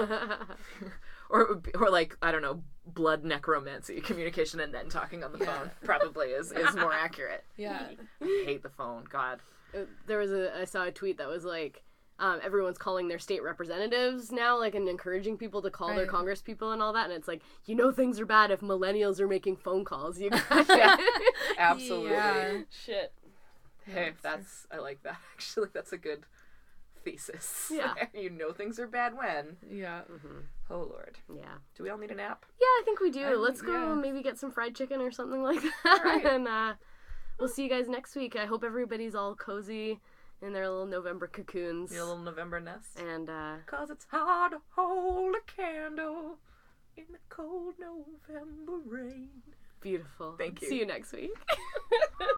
Or like, I don't know, blood necromancy communication and then talking on the phone probably is more accurate. Yeah. I hate the phone. God. There was I saw a tweet that was like, everyone's calling their state representatives now, like, and encouraging people to call their Right. Congress people and all that, and it's like, you know, things are bad if millennials are making phone calls. You guys. Absolutely. Yeah. Shit. Hey, I like that. Actually, that's a good thesis. Yeah. You know things are bad when. Yeah. Oh, Lord. Yeah. Do we all need a nap? Yeah, I think we do. I- Let's go yeah. maybe get some fried chicken or something like that. All right. And we'll see you guys next week. I hope everybody's all cozy in their little November cocoons. Your little November nest. And, 'Cause it's hard to hold a candle in the cold November rain. beautiful. Thank you. See you next week.